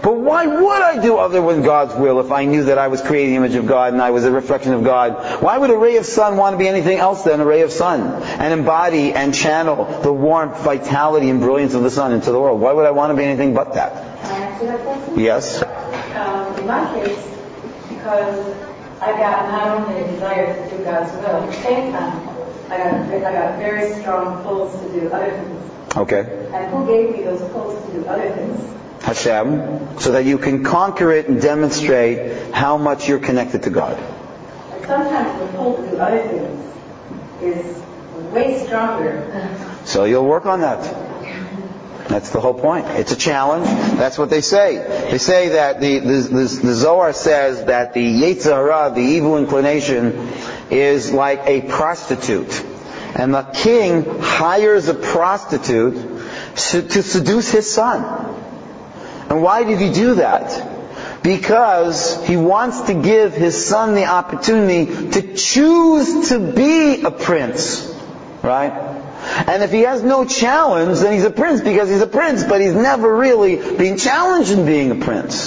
But why would I do other than God's will if I knew that I was created in the image of God and I was a reflection of God? Why would a ray of sun want to be anything else than a ray of sun and embody and channel the warmth, vitality, and brilliance of the sun into the world? Why would I want to be anything but that? Can I answer that question? Yes. Um, in my case, because I got not only a desire to do God's will, at the same time, I got, I got very strong pulls to do other things. Okay. And who gave me those pulls to do other things? Hashem, so that you can conquer it and demonstrate how much you're connected to God. But sometimes the pull to do other things is way stronger. So you'll work on that. That's the whole point. It's a challenge. That's what they say. They say that the, the, the, the Zohar says that the Yetzer Hara, the evil inclination, is like a prostitute. And the king hires a prostitute to seduce his son. And why did he do that? Because he wants to give his son the opportunity to choose to be a prince. Right? And if he has no challenge, then he's a prince because he's a prince, but he's never really been challenged in being a prince.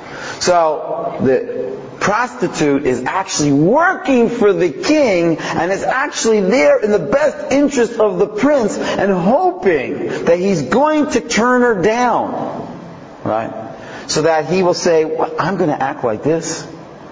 So, the prostitute is actually working for the king and is actually there in the best interest of the prince and hoping that he's going to turn her down. Right? So that he will say, well, I'm going to act like this.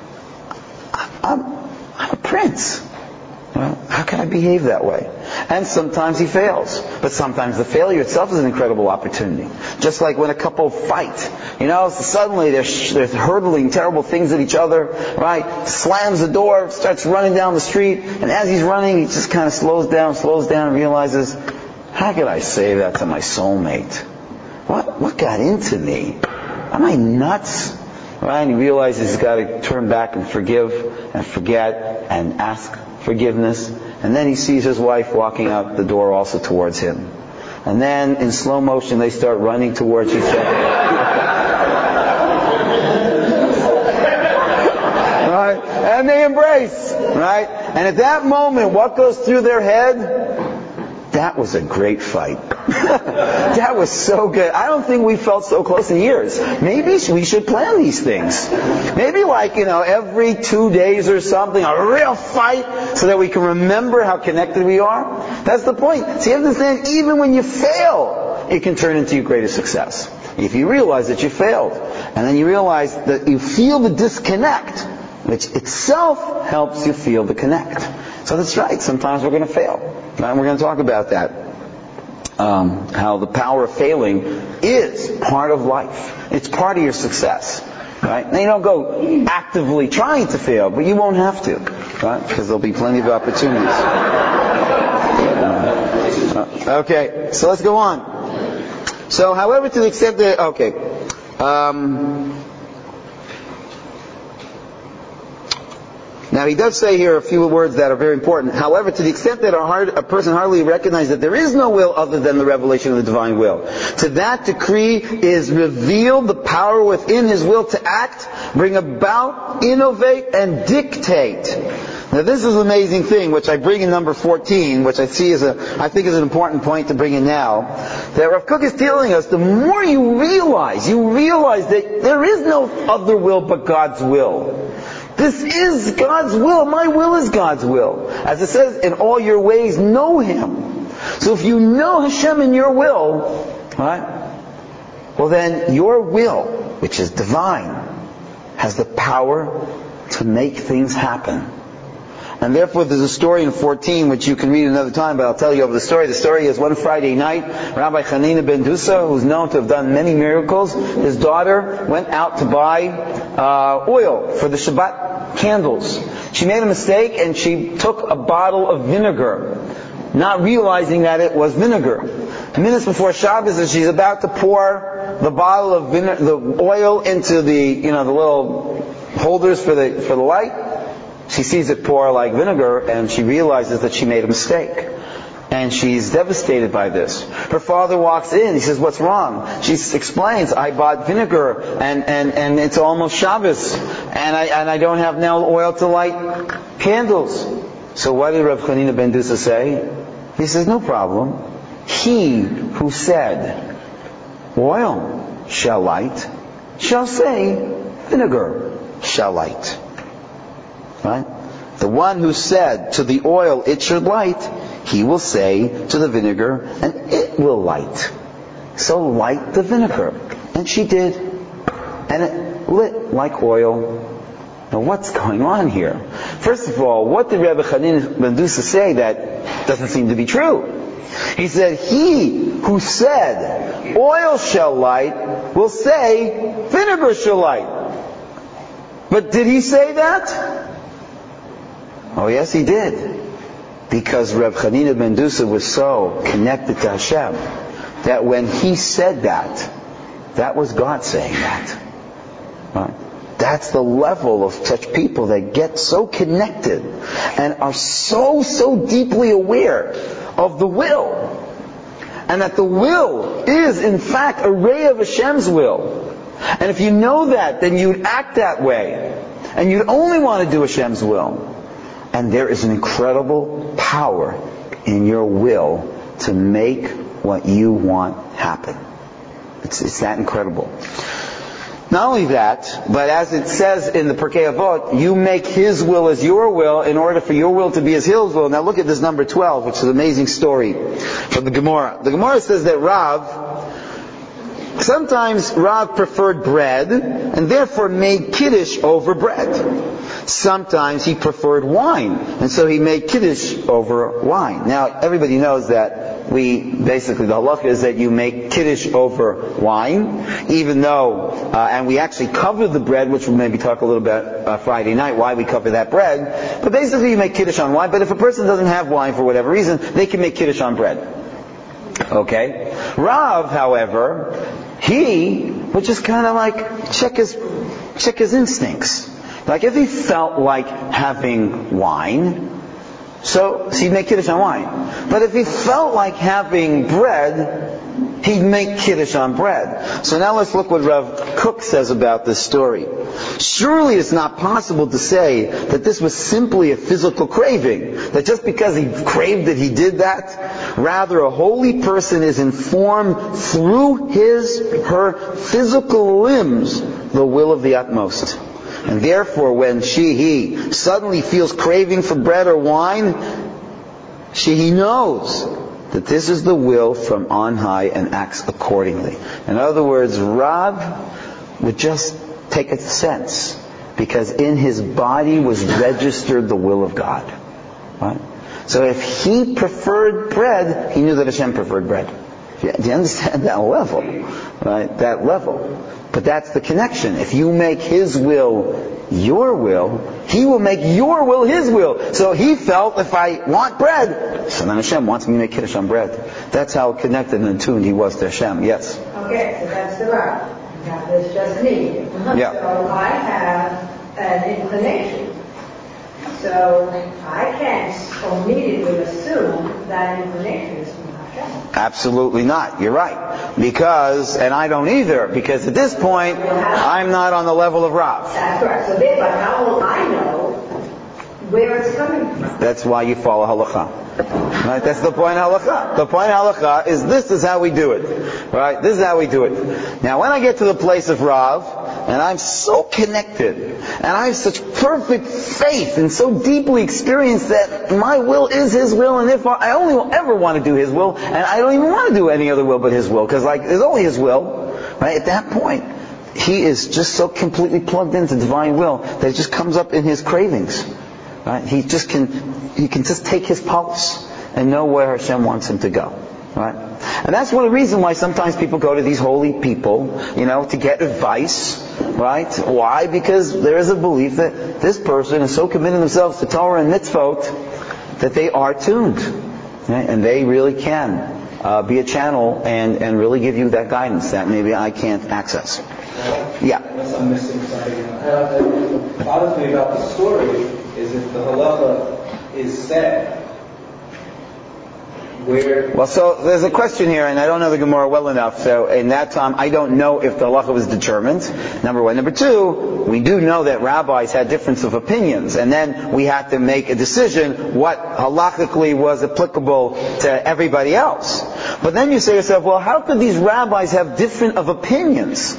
I'm, I'm a prince. Well, how can I behave that way? And sometimes he fails. But sometimes the failure itself is an incredible opportunity. Just like when a couple fight. You know, suddenly they're, they're hurtling terrible things at each other. Right? Slams the door, starts running down the street. And as he's running, he just kind of slows down, slows down and realizes, how could I say that to my soulmate? What what got into me? Am I nuts? Right? And he realizes he's got to turn back and forgive and forget and ask forgiveness. And then he sees his wife walking out the door also towards him. And then in slow motion they start running towards each other. Right? And they embrace. Right? And at that moment, what goes through their head? That was a great fight. That was so good. I don't think we felt so close in years. Maybe we should plan these things. Maybe like, you know, every two days or something, a real fight so that we can remember how connected we are. That's the point. See, you understand, even when you fail, it can turn into your greatest success. If you realize that you failed, and then you realize that you feel the disconnect, which itself helps you feel the connect. So that's right, sometimes we're going to fail. Right? And we're going to talk about that. Um, how the power of failing is part of life. It's part of your success. Right? Now you don't go actively trying to fail, but you won't have to. Right? Because there'll be plenty of opportunities. Uh, okay, so let's go on. So however, to the extent that, okay. Um, Now he does say here a few words that are very important. However, to the extent that a, hard, a person hardly recognizes that there is no will other than the revelation of the divine will, to that decree is revealed the power within his will to act, bring about, innovate, and dictate. Now this is an amazing thing, which I bring in number fourteen, which I see as a, I think is an important point to bring in now. That Rav Kook is telling us, the more you realize, you realize that there is no other will but God's will. This is God's will. My will is God's will. As it says, in all your ways know Him. So if you know Hashem in your will, right, well then your will, which is divine, has the power to make things happen. And therefore there's a story in fourteen which you can read another time, but I'll tell you over the story. The story is one Friday night, Rabbi Hanina ben Dusa, who's known to have done many miracles, his daughter went out to buy uh, oil for the Shabbat candles. She made a mistake and she took a bottle of vinegar, not realizing that it was vinegar. Minutes before Shabbos, as she's about to pour the bottle of vine- the oil into the, you know, the little holders for the for the light, she sees it pour like vinegar, and she realizes that she made a mistake. And she's devastated by this. Her father walks in. He says, "What's wrong?" She explains, "I bought vinegar, and, and, and it's almost Shabbos, and I and I don't have now oil to light candles." So what did Rav Hanina ben Dusa say? He says, "No problem. He who said, 'Oil shall light,' shall say, vinegar shall light. Right? The one who said to the oil, it should light, he will say to the vinegar, and it will light. So light the vinegar. And she did. And it lit like oil. Now what's going on here? First of all, what did Rebbe Chanina ben Dusa say that doesn't seem to be true? He said, he who said, oil shall light, will say, vinegar shall light. But did he say that? Oh yes, he did. Because Rebbe Chanina ben Dusa was so connected to Hashem that when he said that, that was God saying that. Right? That's the level of such people that get so connected and are so, so deeply aware of the will. And that the will is, in fact, a ray of Hashem's will. And if you know that, then you'd act that way. And you'd only want to do Hashem's will. And there is an incredible power in your will to make what you want happen. It's, it's that incredible. Not only that, but as it says in the Pirkei Avot, you make His will as your will in order for your will to be as His will. Now look at this number twelve, which is an amazing story from the Gemara. The Gemara says that Rav, sometimes Rav preferred bread and therefore made Kiddush over bread. Sometimes he preferred wine, and so he made Kiddush over wine. Now, everybody knows that we, basically, the halakha is that you make Kiddush over wine, even though, uh, and we actually cover the bread, which we'll maybe talk a little bit uh, Friday night, why we cover that bread. But basically you make Kiddush on wine, but if a person doesn't have wine for whatever reason, they can make Kiddush on bread. Okay? Rav, however, he would just kind of like check his, check his instincts. Like if he felt like having wine, so, so he'd make Kiddush on wine. But if he felt like having bread, he'd make Kiddush on bread. So now let's look what Rav Kook says about this story. Surely it's not possible to say that this was simply a physical craving. That just because he craved it, he did that. Rather, a holy person is informed through his, her physical limbs, the will of the utmost. And therefore, when she, he, suddenly feels craving for bread or wine, she, he knows that this is the will from on high and acts accordingly. In other words, Rav would just take a sense, because in his body was registered the will of God. Right? So if he preferred bread, he knew that Hashem preferred bread. Do you understand that level? Right? That level. But that's the connection. If you make His will your will, He will make your will His will. So he felt, if I want bread, so then Hashem wants me to make Kiddush on bread. That's how connected and attuned he was to Hashem. Yes? Okay, so that's the Rav. Now there's just me. Yeah. So I have an inclination. So I can't immediately assume that inclination is from Hashem. Absolutely not. You're right. Because, and I don't either, because at this point, I'm not on the level of Rav. That's correct. So therefore, how will I know where it's coming from? That's why you follow halakha. Right? That's the point of halakha. The point of halakha is this is how we do it. Right? This is how we do it. Now when I get to the place of Rav, and I'm so connected, and I have such perfect faith, and so deeply experienced that my will is His will, and therefore I only will ever want to do His will, and I don't even want to do any other will but His will, because like, there's only His will. Right? At that point, he is just so completely plugged into divine will that it just comes up in his cravings. Right? He just can, he can just take his pulse and know where Hashem wants him to go. Right? And that's one of the reasons why sometimes people go to these holy people, you know, to get advice. Right? Why? Because there is a belief that this person is so committed themselves to Torah and mitzvot that they are tuned. Right? And they really can uh, be a channel and, and really give you that guidance that maybe I can't access. Yeah. Unless I'm missing something. Uh, what bothers me about the story is if the halacha is said where... Well, so there's a question here, and I don't know the Gemara well enough, so in that time I don't know if the halacha was determined, number one. Number two, we do know that rabbis had difference of opinions, and then we had to make a decision what halachically was applicable to everybody else. But then you say to yourself, well, how could these rabbis have different of opinions?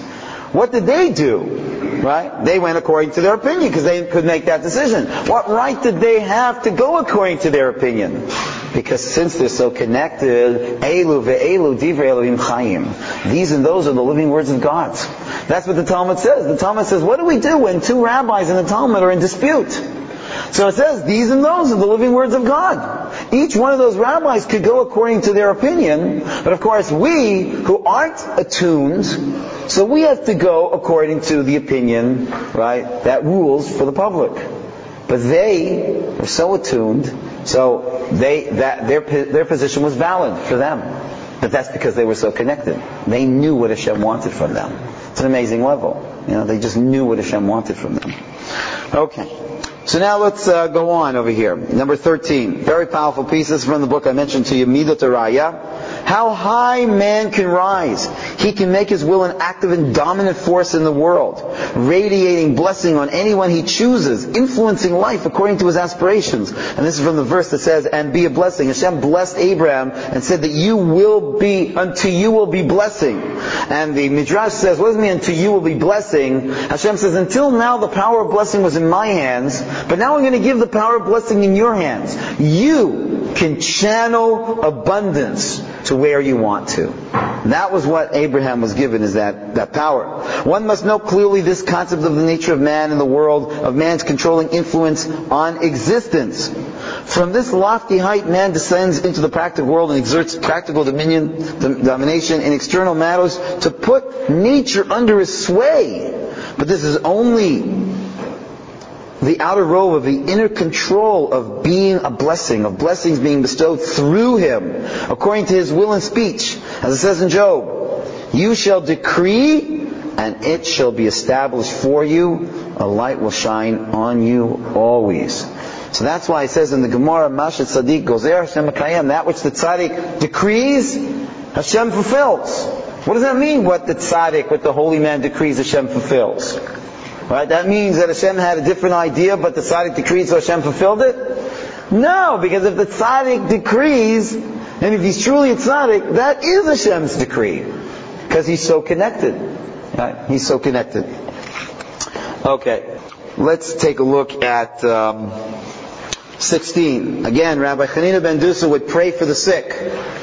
What did they do? Right? They went according to their opinion because they could make that decision. What right did they have to go according to their opinion? Because since they're so connected, Elu ve'elu divrei Elohim chayim. These and those are the living words of God. That's what the Talmud says. The Talmud says, what do we do when two rabbis in the Talmud are in dispute? So it says, these and those are the living words of God. Each one of those rabbis could go according to their opinion, but of course we, who aren't attuned, so we have to go according to the opinion, right, that rules for the public. But they were so attuned, so they that their their position was valid for them. But that's because they were so connected. They knew what Hashem wanted from them. It's an amazing level. You know, they just knew what Hashem wanted from them. Okay. So now let's uh, go on over here. Number thirteen. Very powerful pieces from the book I mentioned to you, Midot Raya. How high man can rise. He can make his will an active and dominant force in the world, radiating blessing on anyone he chooses, influencing life according to his aspirations. And this is from the verse that says, and be a blessing. Hashem blessed Abraham and said that you will be, unto you will be blessing. And the Midrash says, what does it mean, unto you will be blessing? Hashem says, until now the power of blessing was in my hands, but now I'm going to give the power of blessing in your hands. You can channel abundance to where you want to. And that was what Abraham was given, is that, that power. One must know clearly this concept of the nature of man in the world, of man's controlling influence on existence. From this lofty height, man descends into the practical world and exerts practical dominion, domination in external matters to put nature under his sway. But this is only the outer robe of the inner control of being a blessing, of blessings being bestowed through him, according to his will and speech. As it says in Job, you shall decree, and it shall be established for you. A light will shine on you always. So that's why it says in the Gemara, Mashat Tzaddik Gozer Hashem Mekayem, that which the Tzaddik decrees, Hashem fulfills. What does that mean, what the Tzaddik, what the holy man decrees, Hashem fulfills? Right? That means that Hashem had a different idea, but the tzaddik decreed, so Hashem fulfilled it? No, because if the tzaddik decrees, and if he's truly a tzaddik, that is Hashem's decree. Because he's so connected. Right? He's so connected. Okay. Let's take a look at um, sixteen. Again, Rabbi Chanina ben Dusa would pray for the sick.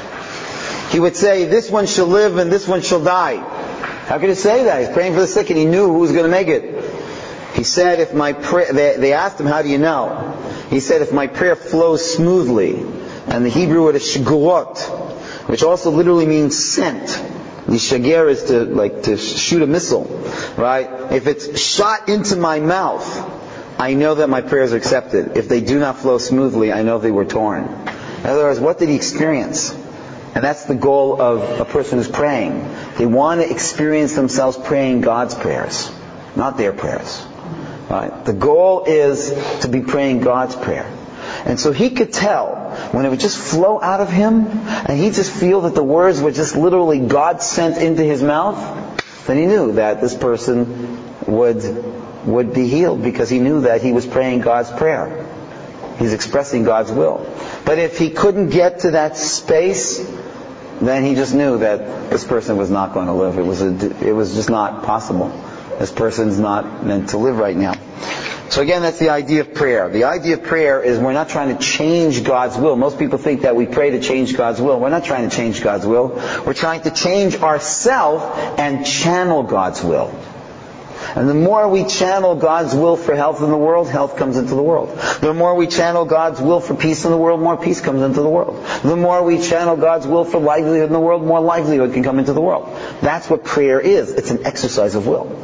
He would say, this one shall live and this one shall die. How could he say that? He's praying for the sick and he knew who was going to make it. He said, if my prayer, they, they asked him, how do you know? He said, if my prayer flows smoothly, and the Hebrew word is shgurot, which also literally means sent. The shager is to, like, to shoot a missile, right? If it's shot into my mouth, I know that my prayers are accepted. If they do not flow smoothly, I know they were torn. In other words, what did he experience? And that's the goal of a person who's praying. They want to experience themselves praying God's prayers, not their prayers. Right? The goal is to be praying God's prayer. And so he could tell when it would just flow out of him, and he'd just feel that the words were just literally God sent into his mouth, then he knew that this person would would be healed, because he knew that he was praying God's prayer. He's expressing God's will. But if he couldn't get to that space, then he just knew that this person was not going to live. It was a, it was just not possible. This person's not meant to live right now. So again, that's the idea of prayer. The idea of prayer is we're not trying to change God's will. Most people think that we pray to change God's will. We're not trying to change God's will. We're trying to change ourselves and channel God's will. And the more we channel God's will for health in the world, health comes into the world. The more we channel God's will for peace in the world, more peace comes into the world. The more we channel God's will for livelihood in the world, more livelihood can come into the world. That's what prayer is. It's an exercise of will.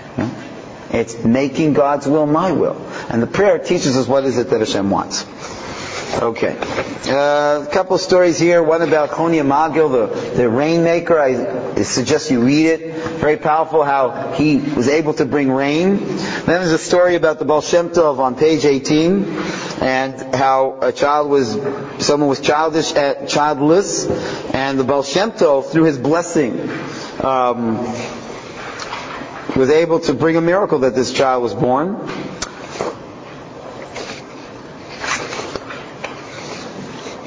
It's making God's will my will. And the prayer teaches us what is it that Hashem wants. Okay. Uh, a couple of stories here. One about Chonia Magil, the, the rainmaker. I, I suggest you read it. Very powerful how he was able to bring rain. Then there's a story about the Baal Shem Tov on page eighteen, and how a child was, someone was childish, uh, childless, and the Baal Shem Tov, through his blessing, um, was able to bring a miracle that this child was born.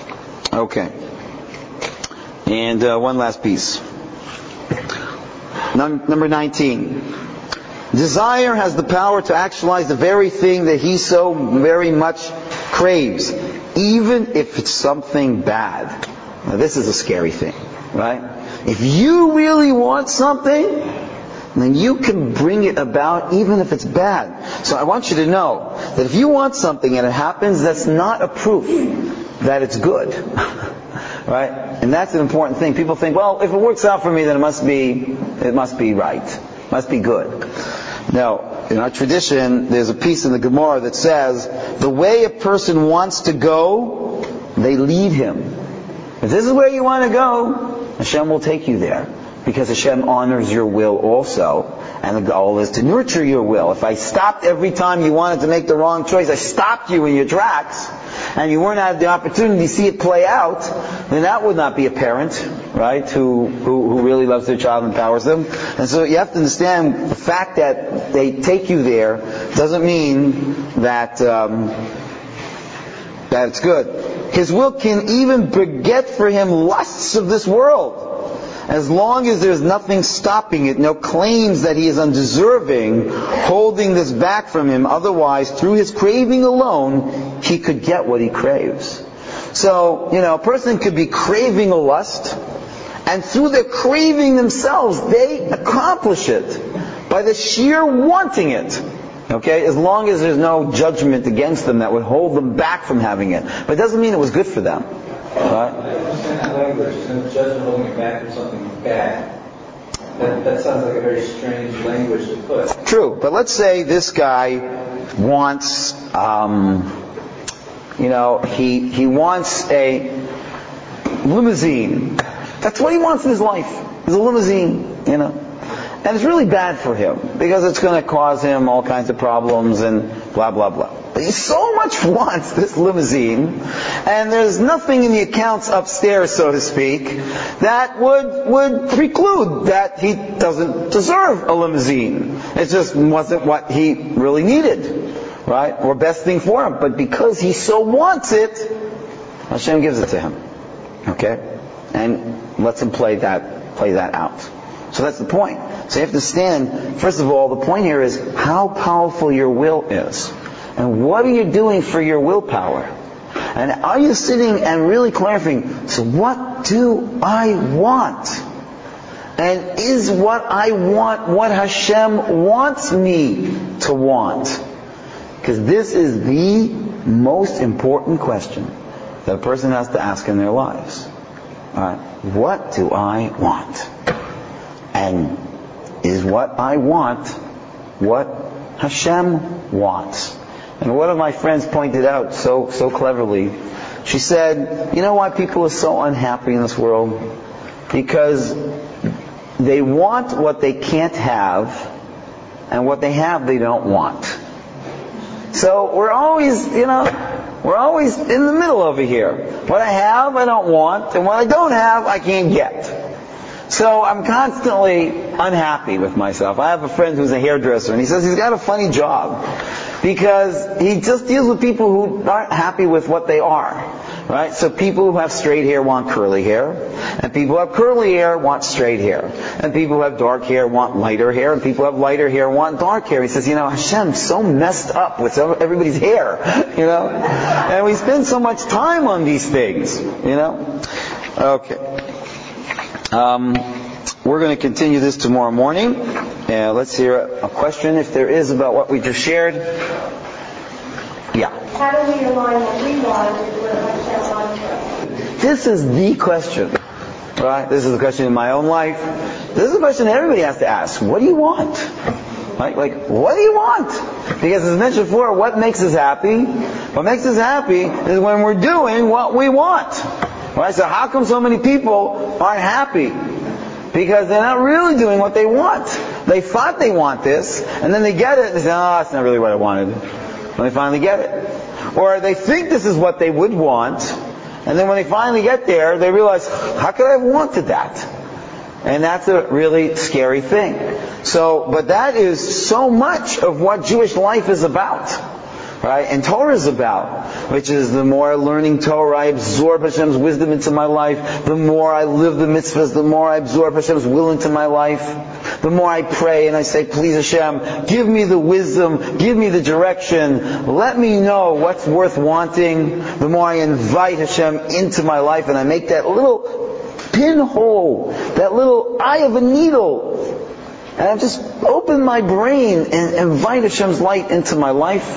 Okay. And uh, one last piece. Num- number nineteen. Desire has the power to actualize the very thing that he so very much craves, even if it's something bad. Now this is a scary thing, right? If you really want something, then you can bring it about even if it's bad. So I want you to know that if you want something and it happens, that's not a proof that it's good. Right? And that's an important thing. People think, well, if it works out for me, then it must be, it must be right. It must be good. Now, in our tradition, there's a piece in the Gemara that says, the way a person wants to go, they lead him. If this is where you want to go, Hashem will take you there. Because Hashem honors your will also. And the goal is to nurture your will. If I stopped every time you wanted to make the wrong choice, I stopped you in your tracks, and you weren't had the opportunity to see it play out, then that would not be a parent, right, who, who, who really loves their child and empowers them. And so you have to understand, the fact that they take you there doesn't mean that, um, that it's good. His will can even beget for him lusts of this world. As long as there's nothing stopping it, no claims that he is undeserving, holding this back from him. Otherwise, through his craving alone, he could get what he craves. So, you know, a person could be craving a lust, and through their craving themselves, they accomplish it by the sheer wanting it. Okay? As long as there's no judgment against them that would hold them back from having it. But it doesn't mean it was good for them. Right? I understand that language. There's no judgment holding you back from something bad. That, that sounds like a very strange language to put. True, but let's say this guy wants, um, you know, he he wants a limousine. That's what he wants in his life. Is a limousine, you know. And it's really bad for him because it's going to cause him all kinds of problems and blah blah blah. But he so much wants this limousine, and there's nothing in the accounts upstairs, so to speak, that would would preclude that he doesn't deserve a limousine. It just wasn't what he really needed, right? Or best thing for him. But because he so wants it, Hashem gives it to him. Okay? And lets him play that play that out. So that's the point. So you have to stand, first of all, the point here is how powerful your will is. And what are you doing for your willpower? And are you sitting and really clarifying, so what do I want? And is what I want what Hashem wants me to want? Because this is the most important question that a person has to ask in their lives. Alright, what do I want? And is what I want what Hashem wants? And one of my friends pointed out so so cleverly, she said, you know why people are so unhappy in this world? Because they want what they can't have, and what they have they don't want. So we're always, you know, we're always in the middle over here. What I have I don't want, and what I don't have I can't get. So I'm constantly unhappy with myself. I have a friend who's a hairdresser, and he says he's got a funny job because he just deals with people who aren't happy with what they are. Right? So people who have straight hair want curly hair, and people who have curly hair want straight hair, and people who have dark hair want lighter hair, and people who have lighter hair want dark hair. He says, you know, Hashem's so messed up with everybody's hair, you know, and we spend so much time on these things, you know. Okay. Um, we're going to continue this tomorrow morning. Uh, let's hear a, a question, if there is, about what we just shared. Yeah. How do we align what we want with what Hashem wants for us? This is the question, right? This is the question in my own life. This is a question everybody has to ask. What do you want? Right? Like, what do you want? Because as mentioned before, what makes us happy? What makes us happy is when we're doing what we want. Right? So how come so many people aren't happy? Because they're not really doing what they want. They thought they want this, and then they get it, and they say, oh, that's not really what I wanted. And they finally get it. Or they think this is what they would want, and then when they finally get there, they realize, how could I have wanted that? And that's a really scary thing. So, but that is so much of what Jewish life is about. Right? And Torah is about, which is the more learning Torah, I absorb Hashem's wisdom into my life. The more I live the mitzvahs, the more I absorb Hashem's will into my life. the more I pray and I say, please Hashem, give me the wisdom, give me the direction, let me know what's worth wanting, the more I invite Hashem into my life and I make that little pinhole, that little eye of a needle, and I just open my brain and invite Hashem's light into my life,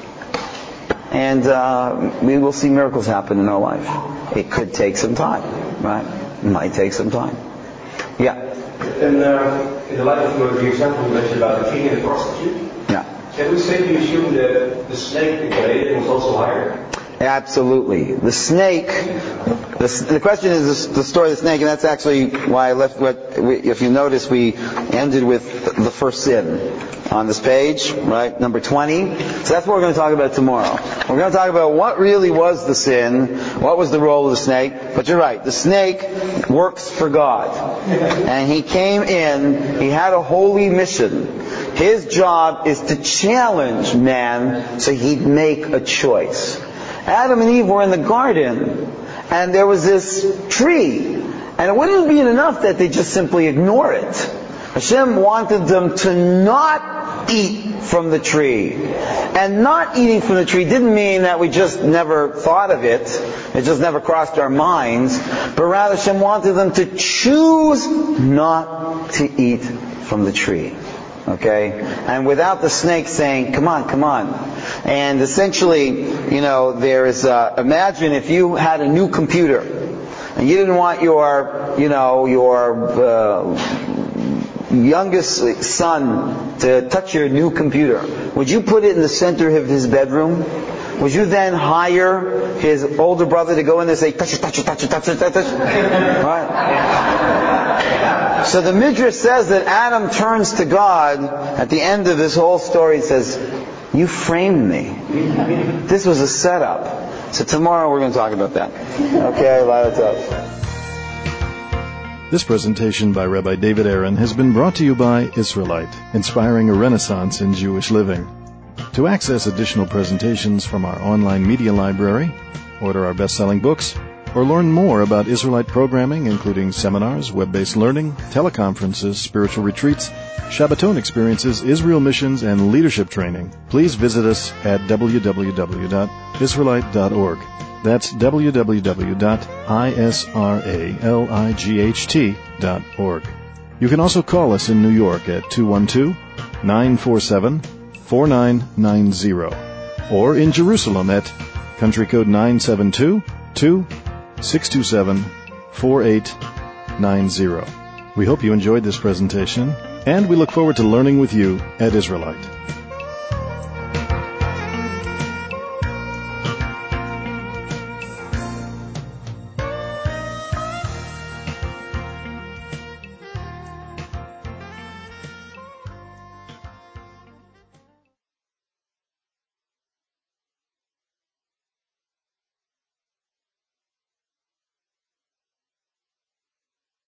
and uh, we will see miracles happen in our life. It could take some time, right? It might take some time. Yeah. And uh, in the light of your, the example you mentioned about the king and the prostitute, yeah. Can we safely assume that the snake in Canadian was also hired? Absolutely. The snake, the, the question is the, the story of the snake, and that's actually why I left, what, if you notice, we ended with the first sin on this page, right? Number twenty. So that's what we're going to talk about tomorrow. We're going to talk about what really was the sin, what was the role of the snake. But you're right, the snake works for God. And he came in, he had a holy mission. His job is to challenge man so he'd make a choice. Adam and Eve were in the garden, and there was this tree, and it wouldn't be enough that they just simply ignore it. Hashem wanted them to not eat from the tree. And not eating from the tree didn't mean that we just never thought of it, it just never crossed our minds, but rather Hashem wanted them to choose not to eat from the tree. Okay? And without the snake saying, come on, come on. And essentially, you know, there is, uh, imagine if you had a new computer, and you didn't want your, you know, your uh, youngest son to touch your new computer. Would you put it in the center of his bedroom? Would you then hire his older brother to go in there and say, touch it, touch it, touch it, touch it, touch it? Right? So the Midrash says that Adam turns to God at the end of this whole story and says, you framed me. This was a setup. So tomorrow we're going to talk about that. Okay, light it up. This presentation by Rabbi David Aaron has been brought to you by Israelite, inspiring a renaissance in Jewish living. To access additional presentations from our online media library, order our best-selling books, or learn more about Israelite programming, including seminars, web-based learning, teleconferences, spiritual retreats, Shabbaton experiences, Israel missions, and leadership training, please visit us at w w w dot israelite dot org. That's w w w dot israelight dot org. You can also call us in New York at two one two, nine four seven, four nine nine zero, or in Jerusalem at country code nine seven two, two six two seven, four eight nine zero. We hope you enjoyed this presentation, and we look forward to learning with you at Israelite.